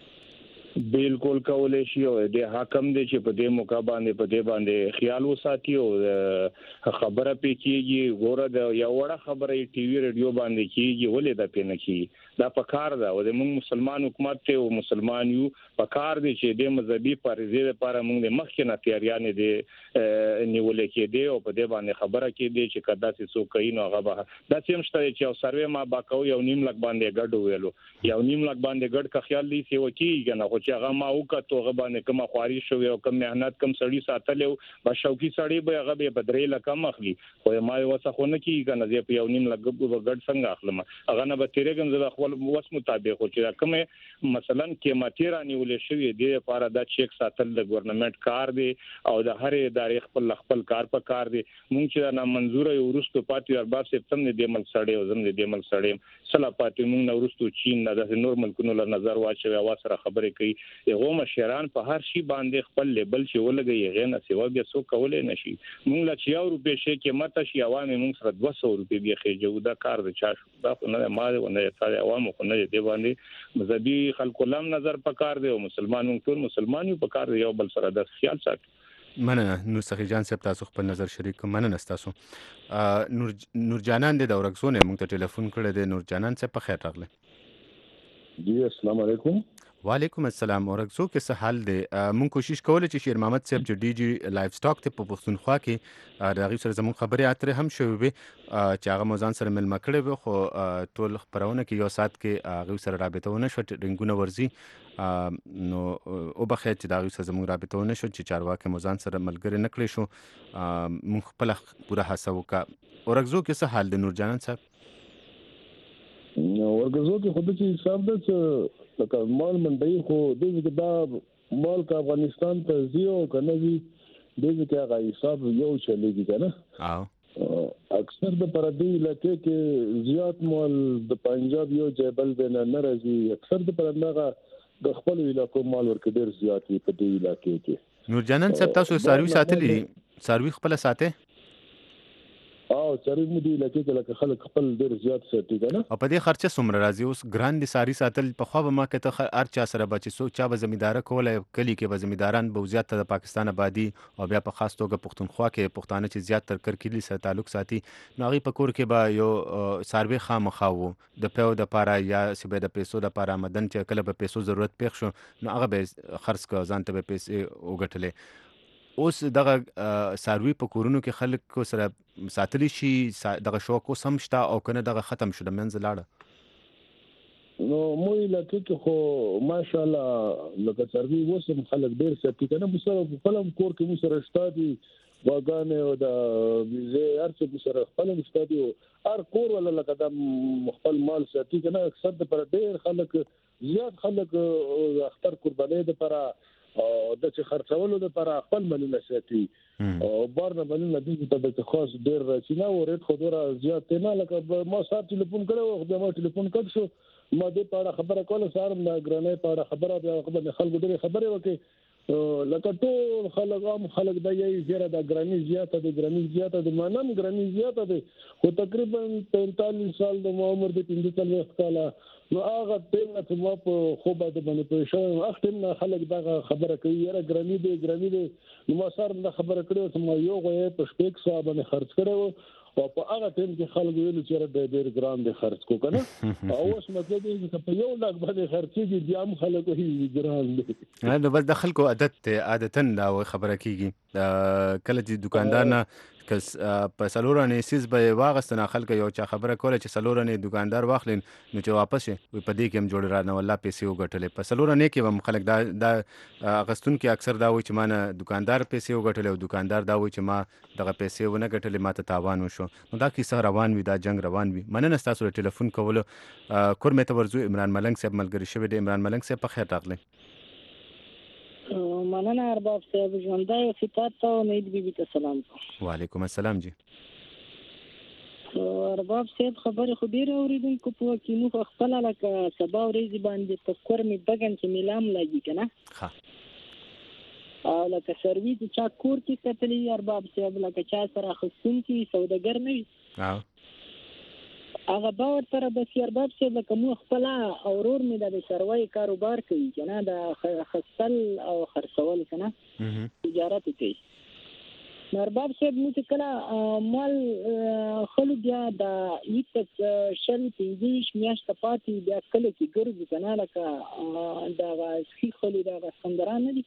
بالکل کولای شي او د حاکم دی چې په دې موقع باندې په دې باندې خیال وساتي او خبره پې کیږي ګوره د یو وړه خبره ټي وي رادیو باندې کیږي ولې د پې نه کیږي دا په کار ده او د موږ مسلمان حکومت ته او مسلمان یو په کار دی چې د مذهبي پاریزې لپاره موږ د مخکې نه تیاریانې دي نیولې کې دی او په دې باندې خبره کې دی چې کدا چې څوک کوي نو هغه به دا سیم شته چې یو سروې ما باکو یو نیم لک باندې ګډ ویلو یو نیم لک باندې ګډ کا خیال دی چې وکیږي نه چې هغه ما وکړو هغه باندې کوم خواري شو او کوم مهنت کوم سړی ساتلو با شوقي سړی به هغه به بدرې لکم اخلي خو ما وسه خو نه کیږي کنه زه په یو نیم لګ ګډ څنګه اخلم هغه نه به تیرېږم زه خپل وس مطابق خو چې کوم مثلا قیمتي رانیولې شوی دی لپاره دا چیک ساتل د ګورنمنت کار دی او د هر ادارې خپل خپل کار په کار دی مونږ چې نه منزور یو ورستو پاتې ارباب سپتم نه دی مل سړی او زم دی مل سړی سلا پاتې مونږ نو ورستو چین نه د نور ملکونو له نظر واچوي او سره خبرې کوي هغه مشران په هر شي باندې خپل لیبل چې ولګي غي نه سیوا بیا څوک کولای نشي مونږ لا چې یو روپې شي قیمت شي عوامي مونږ سره دوه سوه روپې بیا خېجو دا کار د چا شو دا نه ما نه ته عوامو خو نه دی باندې مذهبي خلکو لم نظر پکار دی او مسلمانانو ټول مسلمانانو پکار دی یو بل سره د خیال ساتي مننه نور سخی جان صاحب تاسو خپل نظر شریک کوم مننه تاسو نور نور جانان د اورګزونه موږ ته ټلیفون کړی دی نور جانان صاحب په خیر راغله جی السلام علیکم وعلیکم السلام اورګزو کې څه حال دی مونږ کوشش کوله چې شیر محمد صاحب چې ډي جی لایف سټاک ته په پښتونخوا کې د هغې سره زموږ خبرې اترې هم شوې وې چې هغه مو ځان سره مېلمه کړی وې خو ټول خپرونه کې یو ساعت کې هغې سره رابطه ونه شوه رنګونه ورځي نو وبخښئ چې د هغې سره زموږ رابطه ونه شوه چې چارواکي مو ځان سره ملګري نه کړی شو مونږ خپله پوره هڅه وکړه اورګزو کې څه حال دی نور جانان صاحب ورګزو کې خو دغه حساب ده چې لکه مال منډي خو دغه کې دا مال کا افغانستان ته زیو کنه وی دغه کې هغه حساب یو چلیږي کنه او اکثر د پردي علاقې کې زیات مال د پنجاب یو جبل بینه ناراضي اکثر د پرندغه د خپل علاقو مال ورکې ډیر زیات په دې علاقې کې نور جانان صاحب تاسو ساروي ساتلی ساروي خپل ساته او چاري مو دی لکه لکه خلک خپل ډیر زیات ساتي کنه او په دې خرچه څومره راځي اوس ګران دي ساری ساتل په خو به ما کې ته هر چا سره بچي سو چا به زمیدار کوله کلی کې به زمیداران به زیات د پاکستان آبادی او بیا په خاص توګه پښتونخوا کې پښتانه چې زیات تر کرکلی سره تعلق ساتي نو هغه په کور کې به یو سروي خامخاو د پیو د پاره یا سبه د پیسو د پاره آمدن چې کله به پیسو ضرورت پېښ شو نو هغه به خرڅ کو ځان ته به پیسې وګټلې اوس دغه ساروي په کورونو کې خلک سره ساتلی شي دغه شوق اوس هم شته او کنه دغه ختم شو د منځ لاړه نو مو لکه کې خو ماشاءالله لکه ساروي وسم خلک ډیر ساتي کنه مو سره په خپل کور کې مو سره شتادي واګانې او د ویزه هر څه سره خپل شتادي هر کور ولا لکه د خپل مال ساتي کنه اکثر د پر ډیر خلک زیات خلک اختر قرباني د پر او د چې خرڅولو لپاره خپل ملونه ساتي او بارنه ملونه دې ته د خاص ډیر راځي نو ریټ خو ډیر زیات نه لکه ما سات ټلیفون کړو خو ما ټلیفون کړ شو ما دې په اړه خبره کوله سارم نه ګرانې په اړه خبره بیا خبره خلکو ډېر خبره وکي لکه ټول خلک هم خلک د یې زیره د ګرانی زیاته د ګرانی زیاته د مانم ګرانی زیاته ده خو تقریبا پینتالیس سال د عمر د پنځه څلوېښت کاله نو هغه ټیم چې ما په خو به د باندې په شو اختم نه خلک دا خبره کوي یاره ګرانی دی ګرانی دی نو ما سره د خبره کړو چې ما یو غوې په شپږ ساعت باندې خرج کړو او په هغه ټیم کې خلک ویل چې ډېر ډېر ګران دي خرج کو کنه او اوس مطلب دی چې په یو لاک باندې خرچېږي بیا هم خلک وایي ګران دي نو بس د خلکو عادت عادتن دا خبره کیږي کله چې دکاندار نه کس په سلورانه سیس به واغستنه خلک یو چا خبره کوله چې سلورانه دکاندار واخلین نو چې واپس وي په دې کې هم جوړ را نه والله پیسې وګټلې په سلورانه کې هم خلک دا د اغستون کې اکثر دا وایي چې مانه دکاندار پیسې وګټلې او دکاندار دا وایي چې ما دغه پیسې ونه ګټلې ما ته تاوان وشو نو دا کیسه روان وي دا جنگ روان وي مننه تاسو ته ټلیفون کولو کور مې ته ورزو عمران ملنګ صاحب ملګری شوی دی عمران ملنګ صاحب په خیر راغلی مننه ارباب صاحب ژوندۍ خطاب ته امید بیبي ته سلام وعلیکم السلام جی ارباب صاحب خبره خو ډیره اوریدونکو په کې نو خپل لکه سبا ورځې باندې په کور می بګن چې میلام لګي کنه ها او لکه سروي چې چا کور کې کتلې ارباب صاحب لکه چا سره خصوصي کې سوداګر نه ها هغه باور تر به ارباب صاحب لکه مو خپل اورور می د سروي کاروبار کوي کنه د خصل او خرڅول کنه تجارت کوي ارباب صاحب مو چې کله مال خلک بیا د هیڅ شل پنځه میاشتې پاتې بیا کله چې ګرځي کنه لکه دا سخي خلک دا سندران نه دي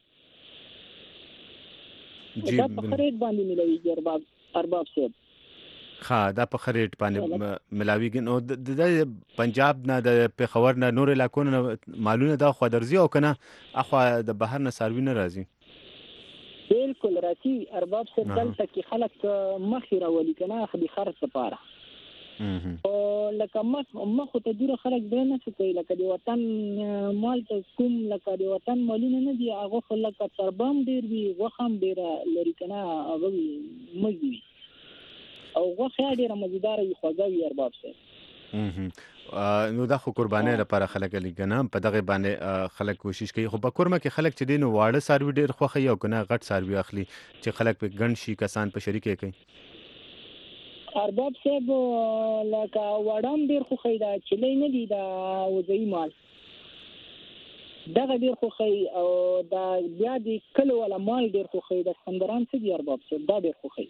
دا په خرید باندې ملوي ارباب ارباب صاحب ها دا په خریټ باندې ملاویږي نو د پنجاب نه د پیښور نه نور علاقو نه مالونه دا خو درځي او کنه اخو د بهر نه سروي نه راځي بالکل راځي ارباب صاحب دلته کې خلک مخې راولي کنه خدي خرڅ لپاره او لکه مخ مخ ته ډیره خلک به نه کوي لکه د وطن مال ته کوم لکه د وطن مالونه نه دي هغه خلک تربام ډیر وي غوخم ډیر لري کنه هغه مګي او غوښه ډیره مزیدار وي خوږه وي ارباب صاحب نو دا خو قرباني لپاره خلک لګنه په دغه باندې خلک کوشش کوي خو په کورمه کې خلک چې دین واړه سروي ډیر خوخه یو کنه غټ سروي اخلي چې خلک په ګڼ شي کسان په شریکه کوي ارباب صاحب لکه وړم ډیر خوخه دا چې نه دي دا وځي مال دغه ډیر خوخه او دا بیا د کلو ولا مال ډیر خوخه دا سندران څه دي ارباب صاحب دا ډیر خوخه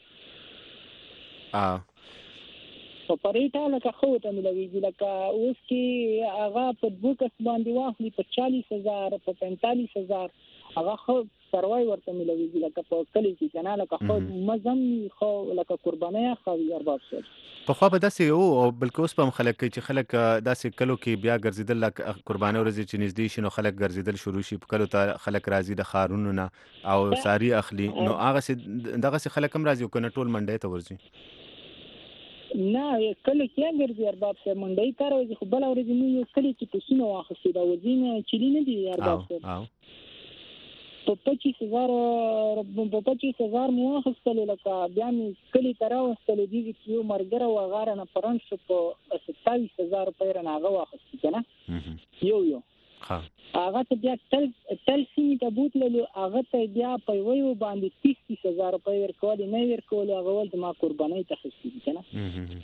اه په پریټا لکه خو ته ملويږي لکه اوس کې هغه په بوکس باندې واخلي په چالیس هزار په پینتالیس هزار هغه خو سروای ورته ملويږي لکه په کلی کې کنه لکه خو مزم خو لکه قرباني خو ارباب صاحب په خو به داسې او بلکې اوس په خلک چې خلک داسې کلو کې بیا ګرځیدل لکه قرباني ورځ چې نږدې شي نو خلک ګرځیدل شروع شي په کلو ته خلک راځي د خارونو نه او ساری اخلي نو هغه سي دغه سي خلک هم راځي کنه ټول منډه ته ورځي نه کله کې ګرځي ارباب صاحب منډه کار وځي خو بل ورځ نو یو کلی چې تاسو واخصي دا وځینه چلی نه دي ارباب صاحب په پچیس هزار په پچیس هزار مو واخستل لکه بیا مې کلی تراوستل دي چې یو مرګره و غاره نه پرنس په ستایس هزار پیره نه غوا واخست کنه یو یو ها هغه ته بیا تل تل سیمه ته بوتللو هغه ته بیا په ویو باندې تیس هزار په ورکول نه ورکول هغه ول ما قرباني تخصیص کنه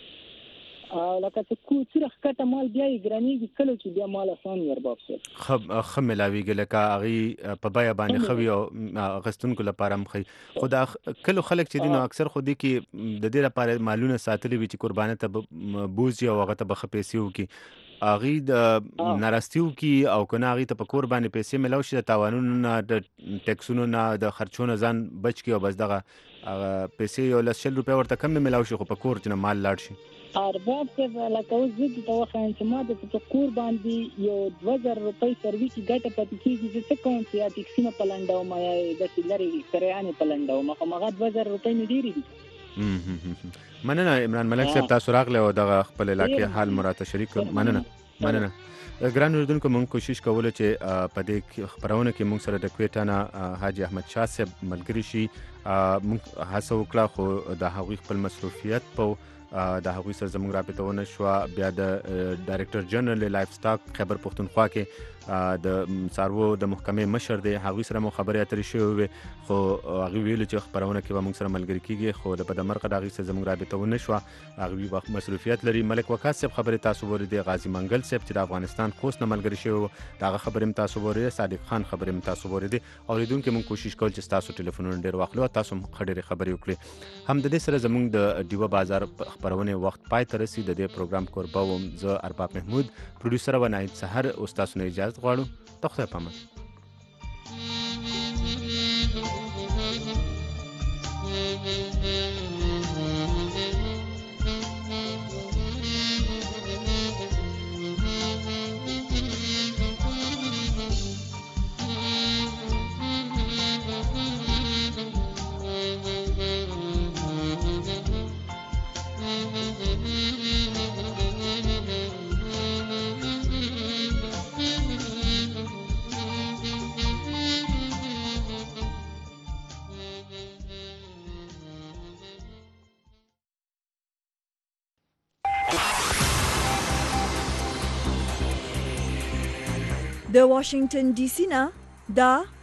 او لکه څه کو چې راکته مال بیا ګرانیږي کله چې بیا مال آسان ورباب صاحب خب خملاویږي لکه اغي په بیا باندې خوي او غستونکو لپاره مخي خدا کله خلک چې دینو اکثر خودي کې د دې لپاره مالونه ساتلي وي چې قرباني ته بوزي او هغه ته بخپېسیو کې اغي د ناراستیو کې او کنه اغي ته په قرباني پیسې ملو شي د تاوانونو نه د ټیکسونو نه د خرچونو ځان بچ کی او بس دغه پیسې یو لسل روپیا ورته کم نه ملو شي خو په کور چې مال لاړ شي ارباب ته لکه اوس زه ته وخایم چې ما د تفکر باندې یو دوه زره روپۍ سرویس ګټه پاتې کیږي چې څه کوم چې یا ټیکسي نه پلنډاو ما یا د سلري کریانه پلنډاو ما هغه دوه زره روپۍ نه ډیری دي مننه عمران ملک صاحب تاسو راغله او دغه خپل علاقې حال مراته شریک مننه مننه ګران اوردونکو موږ کوشش کوله چې په دې خبرونه کې موږ سره د کوټا نه حاجی احمد شاه صاحب ملګری شي موږ هڅه وکړه خو د هغوی خپل مصروفیت په د هغوی سره زموږ رابطه ونه شوه بیا د ډایرکټر جنرال لایف سټاک خیبر پښتونخوا کې د سارو د محکمې مشر دی هغه سره مو خبرې اترې شوې خو هغه ویل چې خبرونه کې به موږ سره ملګری کیږي خو د بدمرغه د هغې سره زموږ رابطه ونه شوه هغوی وخت مصروفیت لري ملک وکاس صاحب خبرې تاسو واورېدې غازي منګل صاحب چې د افغانستان خوست نه ملګری شوی و د هغه خبرې هم تاسو واورېدې صادق خان خبرې هم تاسو واورېدې اورېدونکي موږ کوشش کول چې ستاسو ټلیفونونه ډېر واخلو او تاسو هم ښه ډېرې خبرې وکړئ هم د دې سره زموږ د ډیوه بازار خپرونې وخت پای ته رسي د دې پروګرام کوربه وم زه ارباب محمود پروډوسر و ناهید سحر اوس تاسو نه اجازه غواړو د خدای په امان د واشنگټن ډي سي نه دا